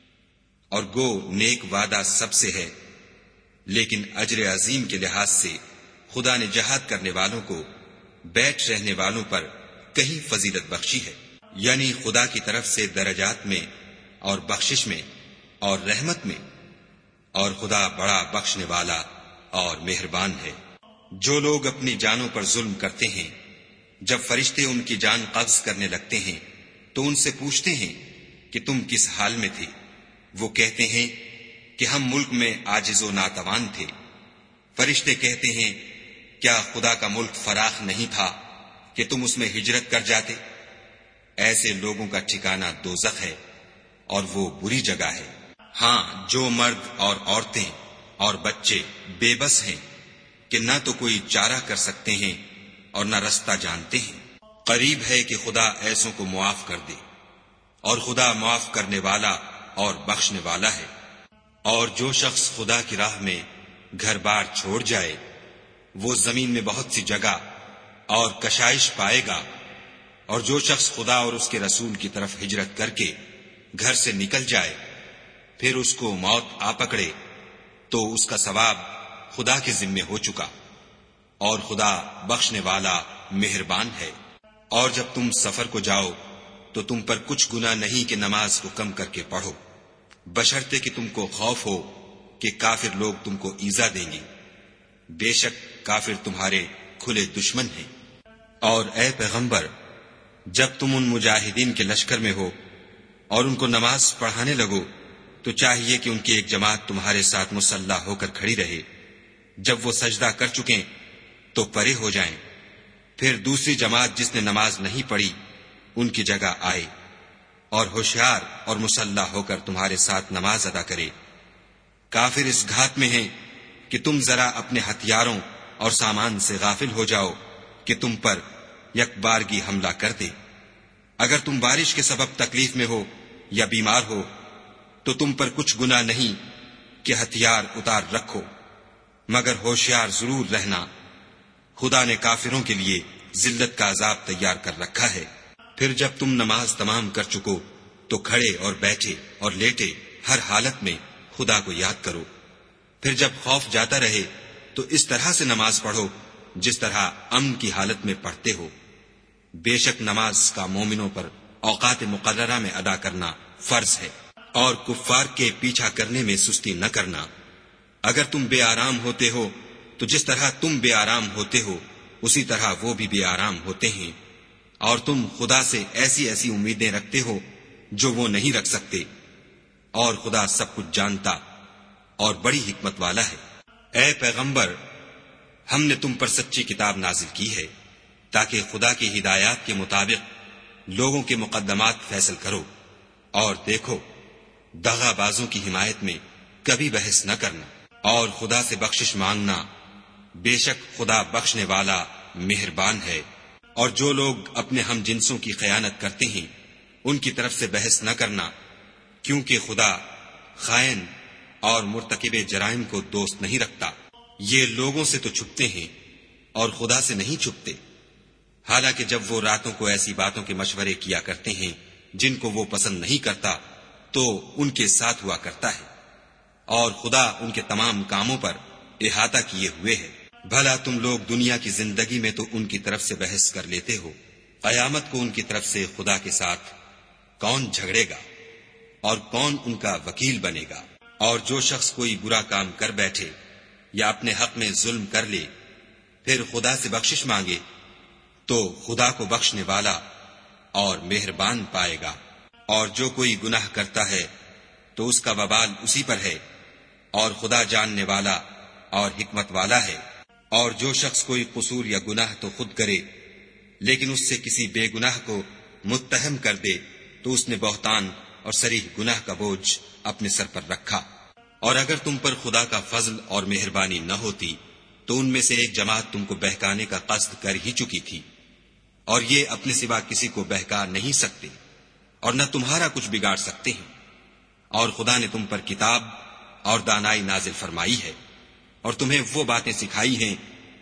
اور گو نیک وعدہ سب سے ہے، لیکن اجر عظیم کے لحاظ سے خدا نے جہاد کرنے والوں کو بیٹھ رہنے والوں پر کہیں فضیلت بخشی ہے، یعنی خدا کی طرف سے درجات میں اور بخشش میں اور رحمت میں، اور خدا بڑا بخشنے والا اور مہربان ہے۔ جو لوگ اپنی جانوں پر ظلم کرتے ہیں، جب فرشتے ان کی جان قبض کرنے لگتے ہیں تو ان سے پوچھتے ہیں کہ تم کس حال میں تھے؟ وہ کہتے ہیں کہ ہم ملک میں عاجز و ناتوان تھے۔ فرشتے کہتے ہیں کیا خدا کا ملک فراخ نہیں تھا کہ تم اس میں ہجرت کر جاتے؟ ایسے لوگوں کا ٹھکانہ دوزخ ہے، اور وہ بری جگہ ہے۔ ہاں، جو مرد اور عورتیں اور بچے بے بس ہیں کہ نہ تو کوئی چارہ کر سکتے ہیں اور نہ رستہ جانتے ہیں، قریب ہے کہ خدا ایسوں کو معاف کر دے، اور خدا معاف کرنے والا اور بخشنے والا ہے۔ اور جو شخص خدا کی راہ میں گھر بار چھوڑ جائے وہ زمین میں بہت سی جگہ اور کشائش پائے گا، اور جو شخص خدا اور اس کے رسول کی طرف ہجرت کر کے گھر سے نکل جائے پھر اس کو موت آ پکڑے تو اس کا ثواب خدا کے ذمے ہو چکا، اور خدا بخشنے والا مہربان ہے۔ اور جب تم سفر کو جاؤ تو تم پر کچھ گناہ نہیں کہ نماز کو کم کر کے پڑھو، بشرطے کہ تم کو خوف ہو کہ کافر لوگ تم کو ایذا دیں گے، بے شک کافر تمہارے کھلے دشمن ہیں۔ اور اے پیغمبر، جب تم ان مجاہدین کے لشکر میں ہو اور ان کو نماز پڑھانے لگو تو چاہیے کہ ان کی ایک جماعت تمہارے ساتھ مسلح ہو کر کھڑی رہے، جب وہ سجدہ کر چکیں تو پرے ہو جائیں، پھر دوسری جماعت جس نے نماز نہیں پڑھی ان کی جگہ آئے، اور ہوشیار اور مسلح ہو کر تمہارے ساتھ نماز ادا کرے۔ کافر اس گھات میں ہیں کہ تم ذرا اپنے ہتھیاروں اور سامان سے غافل ہو جاؤ کہ تم پر یک بارگی حملہ کر دے۔ اگر تم بارش کے سبب تکلیف میں ہو یا بیمار ہو تو تم پر کچھ گناہ نہیں کہ ہتھیار اتار رکھو، مگر ہوشیار ضرور رہنا، خدا نے کافروں کے لیے ذلت کا عذاب تیار کر رکھا ہے۔ پھر جب تم نماز تمام کر چکو تو کھڑے اور بیٹھے اور لیٹے ہر حالت میں خدا کو یاد کرو، پھر جب خوف جاتا رہے تو اس طرح سے نماز پڑھو جس طرح امن کی حالت میں پڑھتے ہو۔ بے شک نماز کا مومنوں پر اوقات مقررہ میں ادا کرنا فرض ہے، اور کفار کے پیچھا کرنے میں سستی نہ کرنا۔ اگر تم بے آرام ہوتے ہو تو جس طرح تم بے آرام ہوتے ہو اسی طرح وہ بھی بے آرام ہوتے ہیں، اور تم خدا سے ایسی ایسی امیدیں رکھتے ہو جو وہ نہیں رکھ سکتے، اور خدا سب کچھ جانتا اور بڑی حکمت والا ہے۔ اے پیغمبر، ہم نے تم پر سچی کتاب نازل کی ہے تاکہ خدا کی ہدایات کے مطابق لوگوں کے مقدمات فیصل کرو، اور دیکھو، دغا بازوں کی حمایت میں کبھی بحث نہ کرنا، اور خدا سے بخشش مانگنا، بے شک خدا بخشنے والا مہربان ہے۔ اور جو لوگ اپنے ہم جنسوں کی خیانت کرتے ہیں ان کی طرف سے بحث نہ کرنا، کیونکہ خدا خائن اور مرتکب جرائم کو دوست نہیں رکھتا۔ یہ لوگوں سے تو چھپتے ہیں اور خدا سے نہیں چھپتے، حالانکہ جب وہ راتوں کو ایسی باتوں کے مشورے کیا کرتے ہیں جن کو وہ پسند نہیں کرتا تو ان کے ساتھ ہوا کرتا ہے، اور خدا ان کے تمام کاموں پر احاطہ کیے ہوئے ہے۔ بھلا تم لوگ دنیا کی زندگی میں تو ان کی طرف سے بحث کر لیتے ہو، قیامت کو ان کی طرف سے خدا کے ساتھ کون جھگڑے گا اور کون ان کا وکیل بنے گا؟ اور جو شخص کوئی برا کام کر بیٹھے یا اپنے حق میں ظلم کر لے پھر خدا سے بخشش مانگے تو خدا کو بخشنے والا اور مہربان پائے گا۔ اور جو کوئی گناہ کرتا ہے تو اس کا وبال اسی پر ہے، اور خدا جاننے والا اور حکمت والا ہے۔ اور جو شخص کوئی قصور یا گناہ تو خود کرے لیکن اس سے کسی بے گناہ کو متہم کر دے تو اس نے بہتان اور صریح گناہ کا بوجھ اپنے سر پر رکھا۔ اور اگر تم پر خدا کا فضل اور مہربانی نہ ہوتی تو ان میں سے ایک جماعت تم کو بہکانے کا قصد کر ہی چکی تھی، اور یہ اپنے سوا کسی کو بہکا نہیں سکتے اور نہ تمہارا کچھ بگاڑ سکتے ہیں۔ اور خدا نے تم پر کتاب اور دانائی نازل فرمائی ہے اور تمہیں وہ باتیں سکھائی ہیں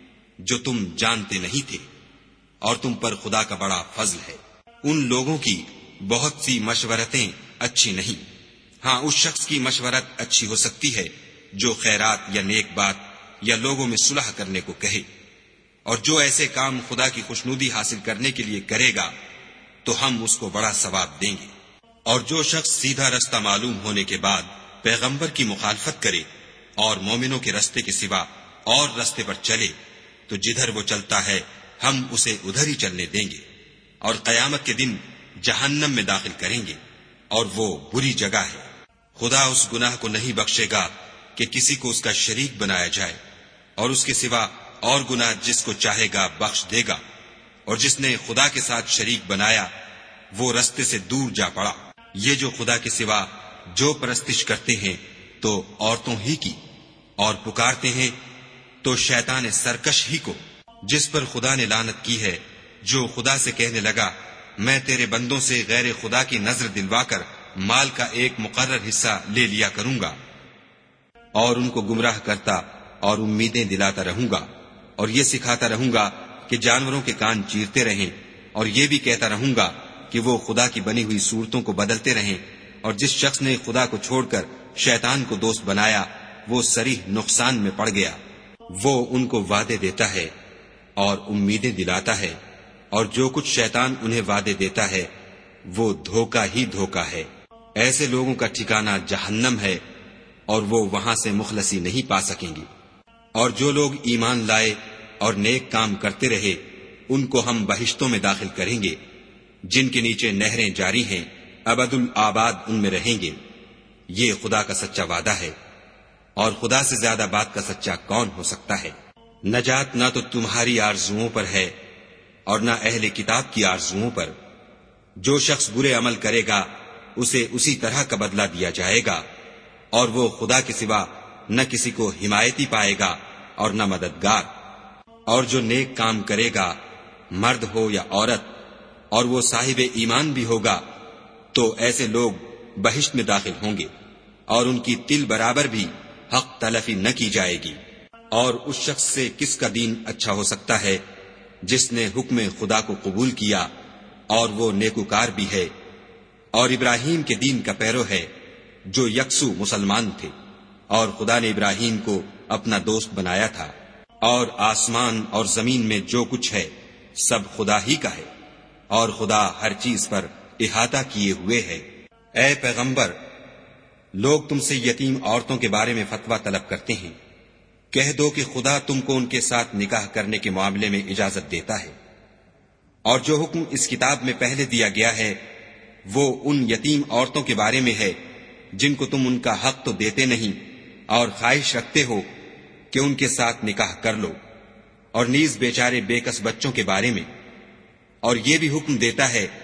جو تم جانتے نہیں تھے، اور تم پر خدا کا بڑا فضل ہے۔ ان لوگوں کی بہت سی مشورتیں اچھی نہیں، ہاں اس شخص کی مشورت اچھی ہو سکتی ہے جو خیرات یا نیک بات یا لوگوں میں صلح کرنے کو کہے، اور جو ایسے کام خدا کی خوشنودی حاصل کرنے کے لیے کرے گا تو ہم اس کو بڑا ثواب دیں گے۔ اور جو شخص سیدھا رستہ معلوم ہونے کے بعد پیغمبر کی مخالفت کرے اور مومنوں کے رستے کے سوا اور رستے پر چلے تو جدھر وہ چلتا ہے ہم اسے ادھر ہی چلنے دیں گے، اور قیامت کے دن جہنم میں داخل کریں گے، اور وہ بری جگہ ہے۔ خدا اس گناہ کو نہیں بخشے گا کہ کسی کو اس کا شریک بنایا جائے، اور اس کے سوا اور گناہ جس کو چاہے گا بخش دے گا، اور جس نے خدا کے ساتھ شریک بنایا وہ رستے سے دور جا پڑا۔ یہ جو خدا کے سوا جو پرستش کرتے ہیں تو عورتوں ہی کی، اور پکارتے ہیں تو شیطان سرکش ہی کو، جس پر خدا نے لعنت کی ہے، جو خدا سے کہنے لگا میں تیرے بندوں سے غیر خدا کی نظر دلوا کر مال کا ایک مقرر حصہ لے لیا کروں گا، اور ان کو گمراہ کرتا اور امیدیں دلاتا رہوں گا، اور یہ سکھاتا رہوں گا کہ جانوروں کے کان چیرتے رہیں، اور یہ بھی کہتا رہوں گا کہ وہ خدا کی بنی ہوئی صورتوں کو بدلتے رہیں، اور جس شخص نے خدا کو چھوڑ کر شیطان کو دوست بنایا وہ صریح نقصان میں پڑ گیا۔ وہ ان کو وعدے دیتا ہے اور امیدیں دلاتا ہے، اور جو کچھ شیطان انہیں وعدے دیتا ہے وہ دھوکہ ہی دھوکہ ہے۔ ایسے لوگوں کا ٹھکانہ جہنم ہے، اور وہ وہاں سے مخلصی نہیں پا سکیں گے۔ اور جو لوگ ایمان لائے اور نیک کام کرتے رہے ان کو ہم بہشتوں میں داخل کریں گے جن کے نیچے نہریں جاری ہیں، ابد الآباد ان میں رہیں گے۔ یہ خدا کا سچا وعدہ ہے، اور خدا سے زیادہ بات کا سچا کون ہو سکتا ہے؟ نجات نہ تو تمہاری آرزوؤں پر ہے اور نہ اہل کتاب کی آرزوؤں پر۔ جو شخص برے عمل کرے گا اسے اسی طرح کا بدلہ دیا جائے گا، اور وہ خدا کے سوا نہ کسی کو حمایتی پائے گا اور نہ مددگار۔ اور جو نیک کام کرے گا مرد ہو یا عورت اور وہ صاحب ایمان بھی ہوگا تو ایسے لوگ بہشت میں داخل ہوں گے، اور ان کی تل برابر بھی حق تلفی نہ کی جائے گی۔ اور اس شخص سے کس کا دین اچھا ہو سکتا ہے جس نے حکم خدا کو قبول کیا اور وہ نیکوکار بھی ہے، اور ابراہیم کے دین کا پیرو ہے جو یکسو مسلمان تھے، اور خدا نے ابراہیم کو اپنا دوست بنایا تھا۔ اور آسمان اور زمین میں جو کچھ ہے سب خدا ہی کا ہے، اور خدا ہر چیز پر احاطہ کیے ہوئے ہے۔ اے پیغمبر، لوگ تم سے یتیم عورتوں کے بارے میں فتویٰ طلب کرتے ہیں، کہہ دو کہ خدا تم کو ان کے ساتھ نکاح کرنے کے معاملے میں اجازت دیتا ہے، اور جو حکم اس کتاب میں پہلے دیا گیا ہے وہ ان یتیم عورتوں کے بارے میں ہے جن کو تم ان کا حق تو دیتے نہیں اور خواہش رکھتے ہو کہ ان کے ساتھ نکاح کر لو، اور نیز بیچارے بے کس بچوں کے بارے میں۔ اور یہ بھی حکم دیتا ہے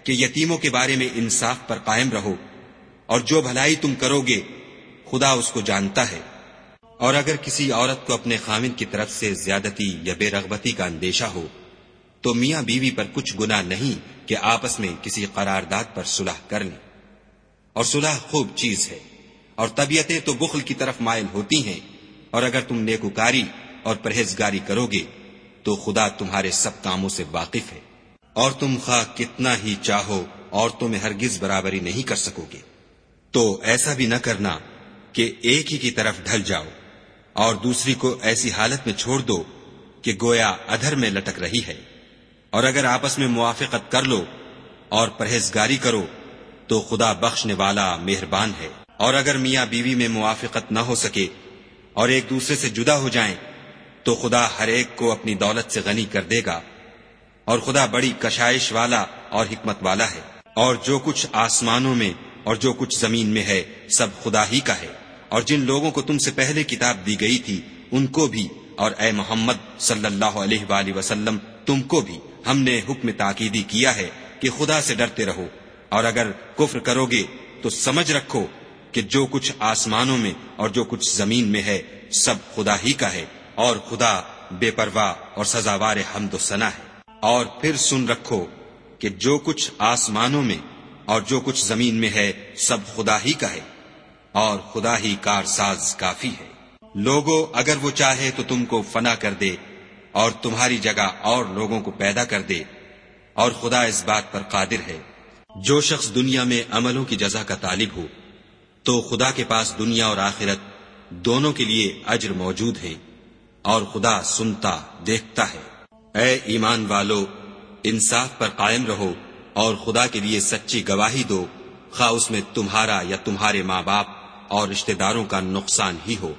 کہ یتیموں کے بارے میں انصاف پر قائم رہو، اور جو بھلائی تم کرو گے خدا اس کو جانتا ہے۔ اور اگر کسی عورت کو اپنے خاوند کی طرف سے زیادتی یا بے رغبتی کا اندیشہ ہو تو میاں بیوی پر کچھ گناہ نہیں کہ آپس میں کسی قرارداد پر صلح کر لیں، اور صلح خوب چیز ہے، اور طبیعتیں تو بخل کی طرف مائل ہوتی ہیں، اور اگر تم نیکوکاری اور پرہیزگاری کرو گے تو خدا تمہارے سب کاموں سے واقف ہے، اور تم خواہ کتنا ہی چاہو عورتوں میں ہرگز برابری نہیں کر سکو گے۔ تو ایسا بھی نہ کرنا کہ ایک ہی کی طرف ڈھل جاؤ اور دوسری کو ایسی حالت میں چھوڑ دو کہ گویا ادھر میں لٹک رہی ہے، اور اگر آپس میں موافقت کر لو اور پرہیزگاری کرو تو خدا بخشنے والا مہربان ہے۔ اور اگر میاں بیوی میں موافقت نہ ہو سکے اور ایک دوسرے سے جدا ہو جائیں تو خدا ہر ایک کو اپنی دولت سے غنی کر دے گا، اور خدا بڑی کشائش والا اور حکمت والا ہے۔ اور جو کچھ آسمانوں میں اور جو کچھ زمین میں ہے سب خدا ہی کا ہے، اور جن لوگوں کو تم سے پہلے کتاب دی گئی تھی ان کو بھی، اور اے محمد صلی اللہ علیہ وآلہ وسلم تم کو بھی ہم نے حکم تاکیدی کیا ہے کہ خدا سے ڈرتے رہو، اور اگر کفر کرو گے تو سمجھ رکھو کہ جو کچھ آسمانوں میں اور جو کچھ زمین میں ہے سب خدا ہی کا ہے، اور خدا بے پرواہ اور سزاوار حمد و ثنا ہے۔ اور پھر سن رکھو کہ جو کچھ آسمانوں میں اور جو کچھ زمین میں ہے سب خدا ہی کا ہے، اور خدا ہی کارساز کافی ہے۔ لوگو اگر وہ چاہے تو تم کو فنا کر دے اور تمہاری جگہ اور لوگوں کو پیدا کر دے، اور خدا اس بات پر قادر ہے۔ جو شخص دنیا میں عملوں کی جزا کا طالب ہو تو خدا کے پاس دنیا اور آخرت دونوں کے لیے اجر موجود ہے، اور خدا سنتا دیکھتا ہے۔ اے ایمان والو، انصاف پر قائم رہو اور خدا کے لیے سچی گواہی دو، خواہ اس میں تمہارا یا تمہارے ماں باپ اور رشتہ داروں کا نقصان ہی ہو۔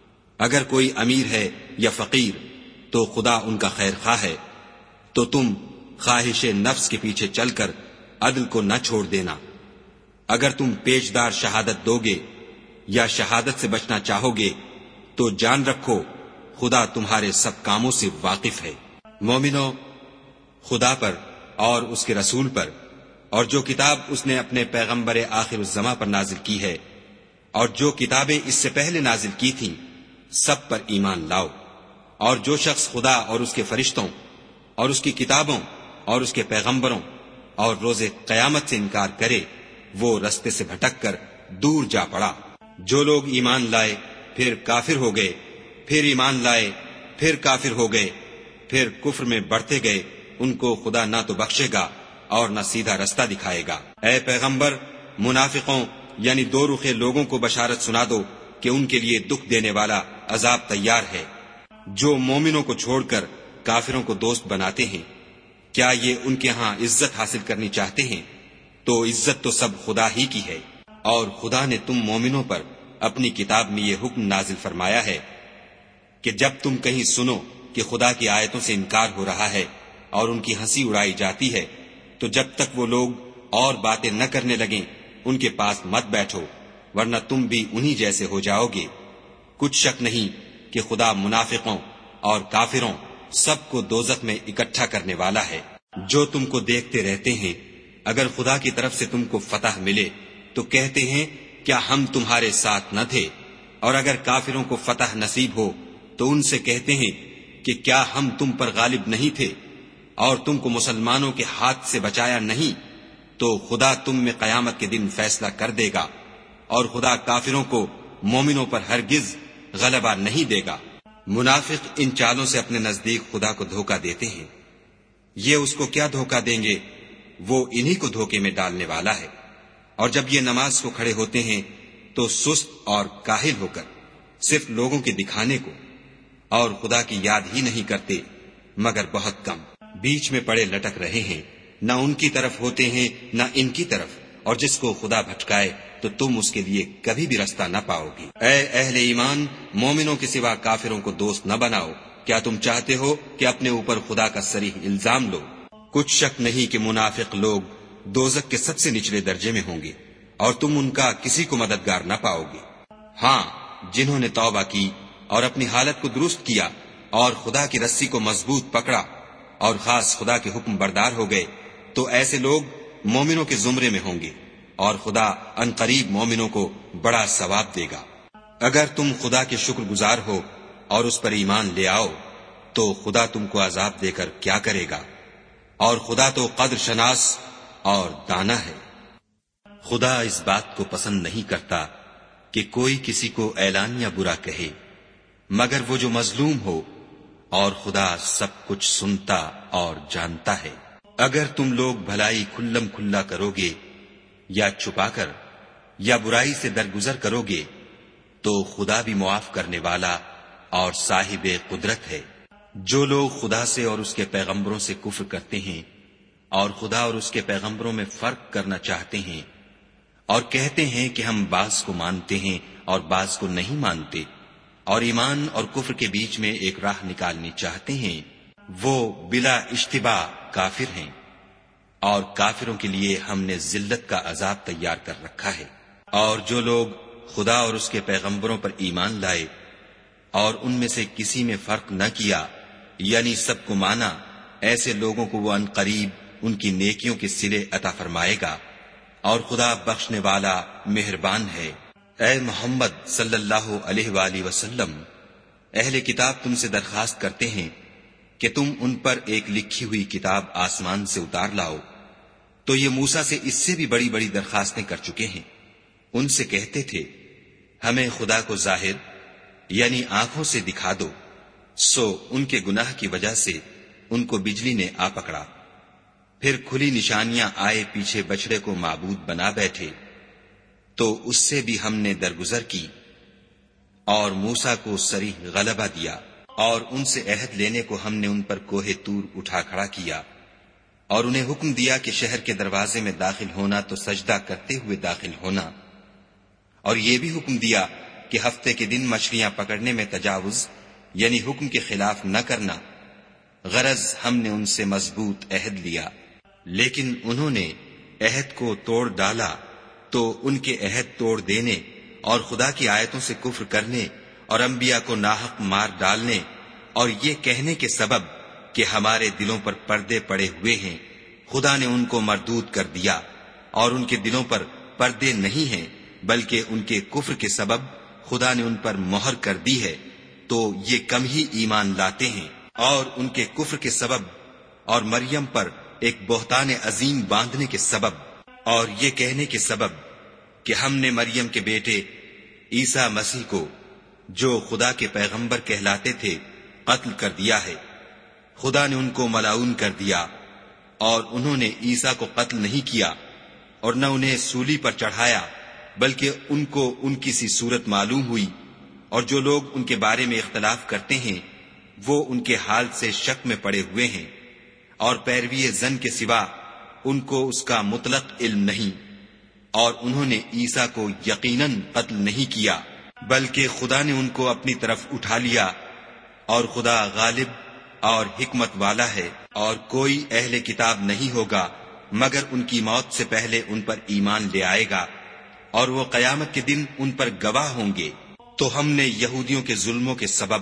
اگر کوئی امیر ہے یا فقیر تو خدا ان کا خیر خواہ ہے، تو تم خواہش نفس کے پیچھے چل کر عدل کو نہ چھوڑ دینا۔ اگر تم پیشدار شہادت دو گے یا شہادت سے بچنا چاہو گے تو جان رکھو خدا تمہارے سب کاموں سے واقف ہے۔ مومنو، خدا پر اور اس کے رسول پر اور جو کتاب اس نے اپنے پیغمبر آخر الزماں پر نازل کی ہے اور جو کتابیں اس سے پہلے نازل کی تھیں سب پر ایمان لاؤ۔ اور جو شخص خدا اور اس کے فرشتوں اور اس کی کتابوں اور اس کے پیغمبروں اور روز قیامت سے انکار کرے وہ رستے سے بھٹک کر دور جا پڑا۔ جو لوگ ایمان لائے پھر کافر ہو گئے، پھر ایمان لائے پھر کافر ہو گئے، پھر کفر میں بڑھتے گئے، ان کو خدا نہ تو بخشے گا اور نہ سیدھا رستہ دکھائے گا۔ اے پیغمبر، منافقوں یعنی دو رخے لوگوں کو بشارت سنا دو کہ ان کے لیے دکھ دینے والا عذاب تیار ہے۔ جو مومنوں کو چھوڑ کر کافروں کو دوست بناتے ہیں، کیا یہ ان کے ہاں عزت حاصل کرنی چاہتے ہیں؟ تو عزت تو سب خدا ہی کی ہے۔ اور خدا نے تم مومنوں پر اپنی کتاب میں یہ حکم نازل فرمایا ہے کہ جب تم کہیں سنو کہ خدا کی آیتوں سے انکار ہو رہا ہے اور ان کی ہنسی اڑائی جاتی ہے تو جب تک وہ لوگ اور باتیں نہ کرنے لگیں ان کے پاس مت بیٹھو، ورنہ تم بھی انہی جیسے ہو جاؤ گے۔ کچھ شک نہیں کہ خدا منافقوں اور کافروں سب کو دوزخ میں اکٹھا کرنے والا ہے۔ جو تم کو دیکھتے رہتے ہیں، اگر خدا کی طرف سے تم کو فتح ملے تو کہتے ہیں کیا ہم تمہارے ساتھ نہ تھے، اور اگر کافروں کو فتح نصیب ہو تو ان سے کہتے ہیں کہ کیا ہم تم پر غالب نہیں تھے اور تم کو مسلمانوں کے ہاتھ سے بچایا نہیں؟ تو خدا تم میں قیامت کے دن فیصلہ کر دے گا، اور خدا کافروں کو مومنوں پر ہرگز غلبہ نہیں دے گا۔ منافق ان چالوں سے اپنے نزدیک خدا کو دھوکہ دیتے ہیں، یہ اس کو کیا دھوکہ دیں گے، وہ انہی کو دھوکے میں ڈالنے والا ہے۔ اور جب یہ نماز کو کھڑے ہوتے ہیں تو سست اور کاہل ہو کر صرف لوگوں کے دکھانے کو اور خدا کی یاد ہی نہیں کرتے مگر بہت کم، بیچ میں پڑے لٹک رہے ہیں، نہ ان کی طرف ہوتے ہیں نہ ان کی طرف، اور جس کو خدا بھٹکائے تو تم اس کے لیے کبھی بھی رستہ نہ پاؤ گی۔ اے اہل ایمان، مومنوں کے سوا کافروں کو دوست نہ بناؤ۔ کیا تم چاہتے ہو کہ اپنے اوپر خدا کا صریح الزام لو؟ کچھ شک نہیں کہ منافق لوگ دوزخ کے سب سے نچلے درجے میں ہوں گے اور تم ان کا کسی کو مددگار نہ پاؤ گے۔ ہاں، جنہوں نے توبہ کی اور اپنی حالت کو درست کیا اور خدا کی رسی کو مضبوط پکڑا اور خاص خدا کے حکم بردار ہو گئے تو ایسے لوگ مومنوں کے زمرے میں ہوں گے، اور خدا عنقریب مومنوں کو بڑا ثواب دے گا۔ اگر تم خدا کے شکر گزار ہو اور اس پر ایمان لے آؤ تو خدا تم کو عذاب دے کر کیا کرے گا، اور خدا تو قدر شناس اور دانا ہے۔ خدا اس بات کو پسند نہیں کرتا کہ کوئی کسی کو اعلانیہ برا کہے مگر وہ جو مظلوم ہو، اور خدا سب کچھ سنتا اور جانتا ہے۔ اگر تم لوگ بھلائی کھلم کھلا کرو گے یا چھپا کر یا برائی سے درگزر کرو گے تو خدا بھی معاف کرنے والا اور صاحب قدرت ہے۔ جو لوگ خدا سے اور اس کے پیغمبروں سے کفر کرتے ہیں اور خدا اور اس کے پیغمبروں میں فرق کرنا چاہتے ہیں اور کہتے ہیں کہ ہم بعض کو مانتے ہیں اور بعض کو نہیں مانتے، اور ایمان اور کفر کے بیچ میں ایک راہ نکالنی چاہتے ہیں، وہ بلا اشتباہ کافر ہیں، اور کافروں کے لیے ہم نے ذلت کا عذاب تیار کر رکھا ہے۔ اور جو لوگ خدا اور اس کے پیغمبروں پر ایمان لائے اور ان میں سے کسی میں فرق نہ کیا، یعنی سب کو مانا، ایسے لوگوں کو وہ عنقریب ان کی نیکیوں کے صلے عطا فرمائے گا، اور خدا بخشنے والا مہربان ہے۔ اے محمد صلی اللہ علیہ وآلہ وسلم، اہل کتاب تم سے درخواست کرتے ہیں کہ تم ان پر ایک لکھی ہوئی کتاب آسمان سے اتار لاؤ، تو یہ موسیٰ سے اس سے بھی بڑی بڑی درخواستیں کر چکے ہیں۔ ان سے کہتے تھے ہمیں خدا کو ظاہر یعنی آنکھوں سے دکھا دو، سو ان کے گناہ کی وجہ سے ان کو بجلی نے آ پکڑا، پھر کھلی نشانیاں آئے پیچھے بچڑے کو معبود بنا بیٹھے، تو اس سے بھی ہم نے درگزر کی اور موسیٰ کو صریح غلبہ دیا، اور ان سے عہد لینے کو ہم نے ان پر کوہ طور اٹھا کھڑا کیا، اور انہیں حکم دیا کہ شہر کے دروازے میں داخل ہونا تو سجدہ کرتے ہوئے داخل ہونا، اور یہ بھی حکم دیا کہ ہفتے کے دن مچھلیاں پکڑنے میں تجاوز یعنی حکم کے خلاف نہ کرنا، غرض ہم نے ان سے مضبوط عہد لیا، لیکن انہوں نے عہد کو توڑ ڈالا، تو ان کے عہد توڑ دینے اور خدا کی آیتوں سے کفر کرنے اور انبیاء کو ناحق مار ڈالنے اور یہ کہنے کے سبب کہ ہمارے دلوں پر پردے پڑے ہوئے ہیں، خدا نے ان کو مردود کر دیا، اور ان کے دلوں پر پردے نہیں ہیں بلکہ ان کے کفر کے سبب خدا نے ان پر مہر کر دی ہے، تو یہ کم ہی ایمان لاتے ہیں۔ اور ان کے کفر کے سبب اور مریم پر ایک بہتان عظیم باندھنے کے سبب اور یہ کہنے کے سبب کہ ہم نے مریم کے بیٹے عیسیٰ مسیح کو جو خدا کے پیغمبر کہلاتے تھے قتل کر دیا ہے، خدا نے ان کو ملعون کر دیا، اور انہوں نے عیسیٰ کو قتل نہیں کیا اور نہ انہیں سولی پر چڑھایا، بلکہ ان کو ان کی سی صورت معلوم ہوئی، اور جو لوگ ان کے بارے میں اختلاف کرتے ہیں وہ ان کے حال سے شک میں پڑے ہوئے ہیں، اور پیروی زن کے سوا ان کو اس کا مطلق علم نہیں، اور انہوں نے عیسیٰ کو یقیناً قتل نہیں کیا بلکہ خدا نے ان کو اپنی طرف اٹھا لیا، اور خدا غالب اور حکمت والا ہے، اور کوئی اہل کتاب نہیں ہوگا مگر ان کی موت سے پہلے ان پر ایمان لے آئے گا، اور وہ قیامت کے دن ان پر گواہ ہوں گے۔ تو ہم نے یہودیوں کے ظلموں کے سبب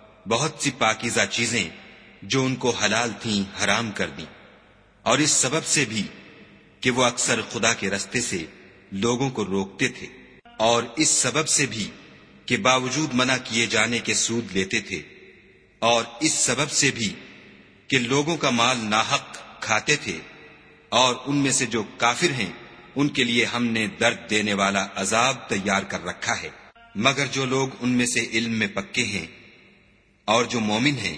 بہت سی پاکیزہ چیزیں جو ان کو حلال تھیں حرام کر دیں، اور اس سبب سے بھی کہ وہ اکثر خدا کے رستے سے لوگوں کو روکتے تھے، اور اس سبب سے بھی کہ باوجود منع کیے جانے کے سود لیتے تھے، اور اس سبب سے بھی کہ لوگوں کا مال ناحق کھاتے تھے، اور ان میں سے جو کافر ہیں ان کے لیے ہم نے درد دینے والا عذاب تیار کر رکھا ہے۔ مگر جو لوگ ان میں سے علم میں پکے ہیں اور جو مومن ہیں،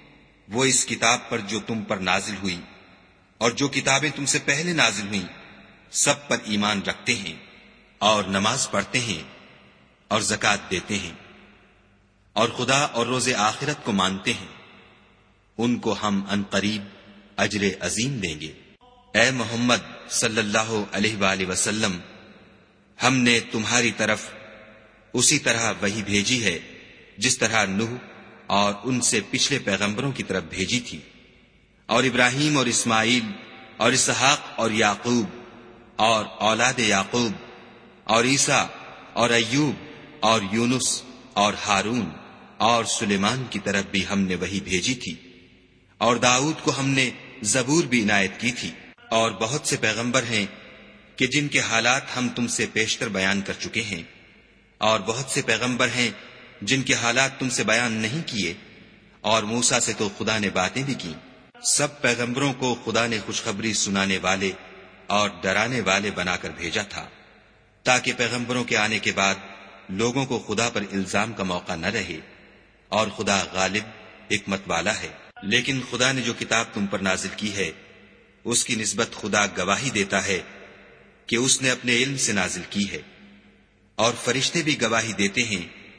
وہ اس کتاب پر جو تم پر نازل ہوئی اور جو کتابیں تم سے پہلے نازل ہوئیں سب پر ایمان رکھتے ہیں، اور نماز پڑھتے ہیں اور زکوٰۃ دیتے ہیں، اور خدا اور روز آخرت کو مانتے ہیں، ان کو ہم عنقریب اجر عظیم دیں گے۔ اے محمد صلی اللہ علیہ وآلہ وسلم، ہم نے تمہاری طرف اسی طرح وحی بھیجی ہے جس طرح نوح اور ان سے پچھلے پیغمبروں کی طرف بھیجی تھی، اور ابراہیم اور اسماعیل اور اسحاق اور یعقوب اور اولاد یعقوب اور عیسیٰ اور ایوب اور یونس اور ہارون اور سلیمان کی طرف بھی ہم نے وحی بھیجی تھی، اور داؤد کو ہم نے زبور بھی عنایت کی تھی، اور بہت سے پیغمبر ہیں کہ جن کے حالات ہم تم سے پیشتر بیان کر چکے ہیں، اور بہت سے پیغمبر ہیں جن کے حالات تم سے بیان نہیں کیے، اور موسیٰ سے تو خدا نے باتیں بھی کی۔ سب پیغمبروں کو خدا نے خوشخبری سنانے والے اور ڈرانے والے بنا کر بھیجا تھا، تاکہ پیغمبروں کے آنے کے بعد لوگوں کو خدا پر الزام کا موقع نہ رہے، اور خدا غالب حکمت والا ہے۔ لیکن خدا نے جو کتاب تم پر نازل کی ہے اس کی نسبت خدا گواہی دیتا ہے کہ اس نے اپنے علم سے نازل کی ہے، اور فرشتے بھی گواہی دیتے ہیں،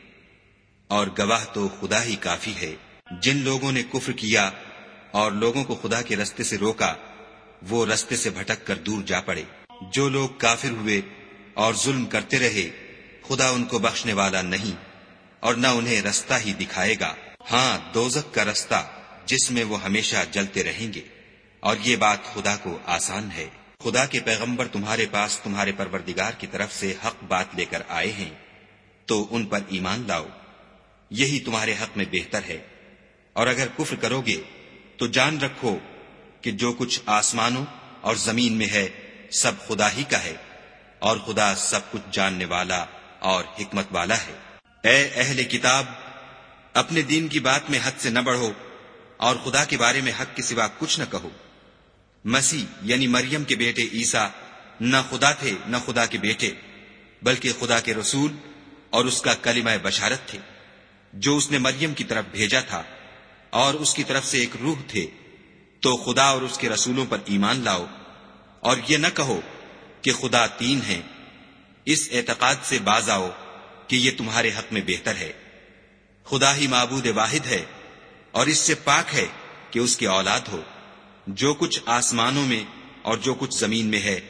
اور گواہ تو خدا ہی کافی ہے۔ جن لوگوں نے کفر کیا اور لوگوں کو خدا کے رستے سے روکا، وہ رستے سے بھٹک کر دور جا پڑے۔ جو لوگ کافر ہوئے اور ظلم کرتے رہے، خدا ان کو بخشنے والا نہیں اور نہ انہیں رستہ ہی دکھائے گا، ہاں دوزخ کا رستہ جس میں وہ ہمیشہ جلتے رہیں گے، اور یہ بات خدا کو آسان ہے۔ خدا کے پیغمبر تمہارے پاس تمہارے پروردگار کی طرف سے حق بات لے کر آئے ہیں، تو ان پر ایمان لاؤ، یہی تمہارے حق میں بہتر ہے۔ اور اگر کفر کرو گے تو جان رکھو کہ جو کچھ آسمانوں اور زمین میں ہے سب خدا ہی کا ہے، اور خدا سب کچھ جاننے والا اور حکمت والا ہے۔ اے اہل کتاب، اپنے دین کی بات میں حد سے نہ بڑھو، اور خدا کے بارے میں حق کے سوا کچھ نہ کہو۔ مسیح یعنی مریم کے بیٹے عیسیٰ نہ خدا تھے نہ خدا کے بیٹے، بلکہ خدا کے رسول اور اس کا کلمہ بشارت تھے، جو اس نے مریم کی طرف بھیجا تھا، اور اس کی طرف سے ایک روح تھے۔ تو خدا اور اس کے رسولوں پر ایمان لاؤ، اور یہ نہ کہو کہ خدا تین ہیں۔ اس اعتقاد سے باز آؤ کہ یہ تمہارے حق میں بہتر ہے۔ خدا ہی معبود واحد ہے، اور اس سے پاک ہے کہ اس کی اولاد ہو۔ جو کچھ آسمانوں میں اور جو کچھ زمین میں ہے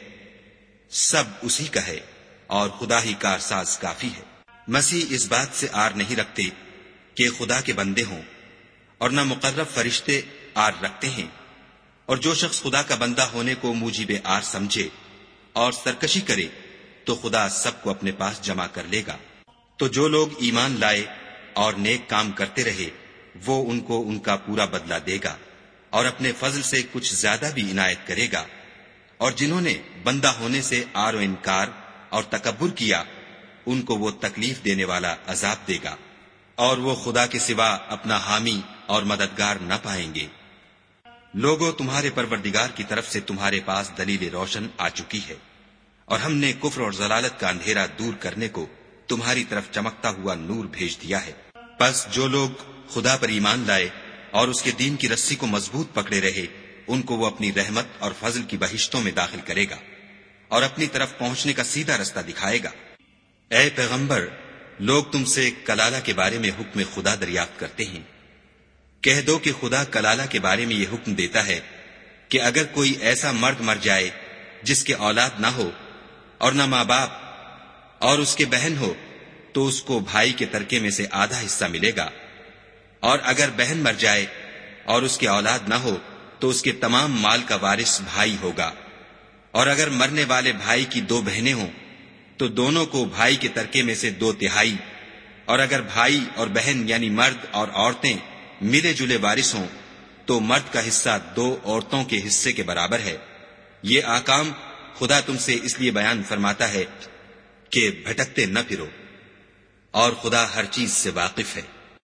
سب اسی کا ہے، اور خدا ہی کارساز کافی ہے۔ مسیح اس بات سے آر نہیں رکھتے کہ خدا کے بندے ہوں، اور نہ مقرب فرشتے آر رکھتے ہیں، اور جو شخص خدا کا بندہ ہونے کو موجب آر سمجھے اور سرکشی کرے تو خدا سب کو اپنے پاس جمع کر لے گا۔ تو جو لوگ ایمان لائے اور نیک کام کرتے رہے وہ ان کو ان کا پورا بدلہ دے گا، اور اپنے فضل سے کچھ زیادہ بھی عنایت کرے گا۔ اور جنہوں نے بندہ ہونے سے آر و انکار اور تکبر کیا ان کو وہ تکلیف دینے والا عذاب دے گا، اور وہ خدا کے سوا اپنا حامی اور مددگار نہ پائیں گے۔ لوگوں، تمہارے پروردگار کی طرف سے تمہارے پاس دلیل روشن آ چکی ہے، اور ہم نے کفر اور ضلالت کا اندھیرا دور کرنے کو تمہاری طرف چمکتا ہوا نور بھیج دیا ہے۔ پس جو لوگ خدا پر ایمان لائے اور اس کے دین کی رسی کو مضبوط پکڑے رہے، ان کو وہ اپنی رحمت اور فضل کی بہشتوں میں داخل کرے گا، اور اپنی طرف پہنچنے کا سیدھا رستہ دکھائے گا۔ اے پیغمبر، لوگ تم سے کلالہ کے بارے میں حکم خدا دریافت کرتے ہیں۔ کہہ دو کہ خدا کلالہ کے بارے میں یہ حکم دیتا ہے کہ اگر کوئی ایسا مرد مر جائے جس کے اولاد نہ ہو اور نہ ماں باپ اور اس کے بہن ہو تو اس کو بھائی کے ترکے میں سے آدھا حصہ ملے گا، اور اگر بہن مر جائے اور اس کے اولاد نہ ہو تو اس کے تمام مال کا وارث بھائی ہوگا، اور اگر مرنے والے بھائی کی دو بہنیں ہوں تو دونوں کو بھائی کے ترکے میں سے 2/3، اور اگر بھائی اور بہن یعنی مرد اور عورتیں ملے جلے وارث ہوں تو مرد کا حصہ 2 عورتوں کے حصے کے برابر ہے۔ یہ احکام خدا تم سے اس لیے بیان فرماتا ہے کہ بھٹکتے نہ پھرو، اور خدا ہر چیز سے واقف ہے۔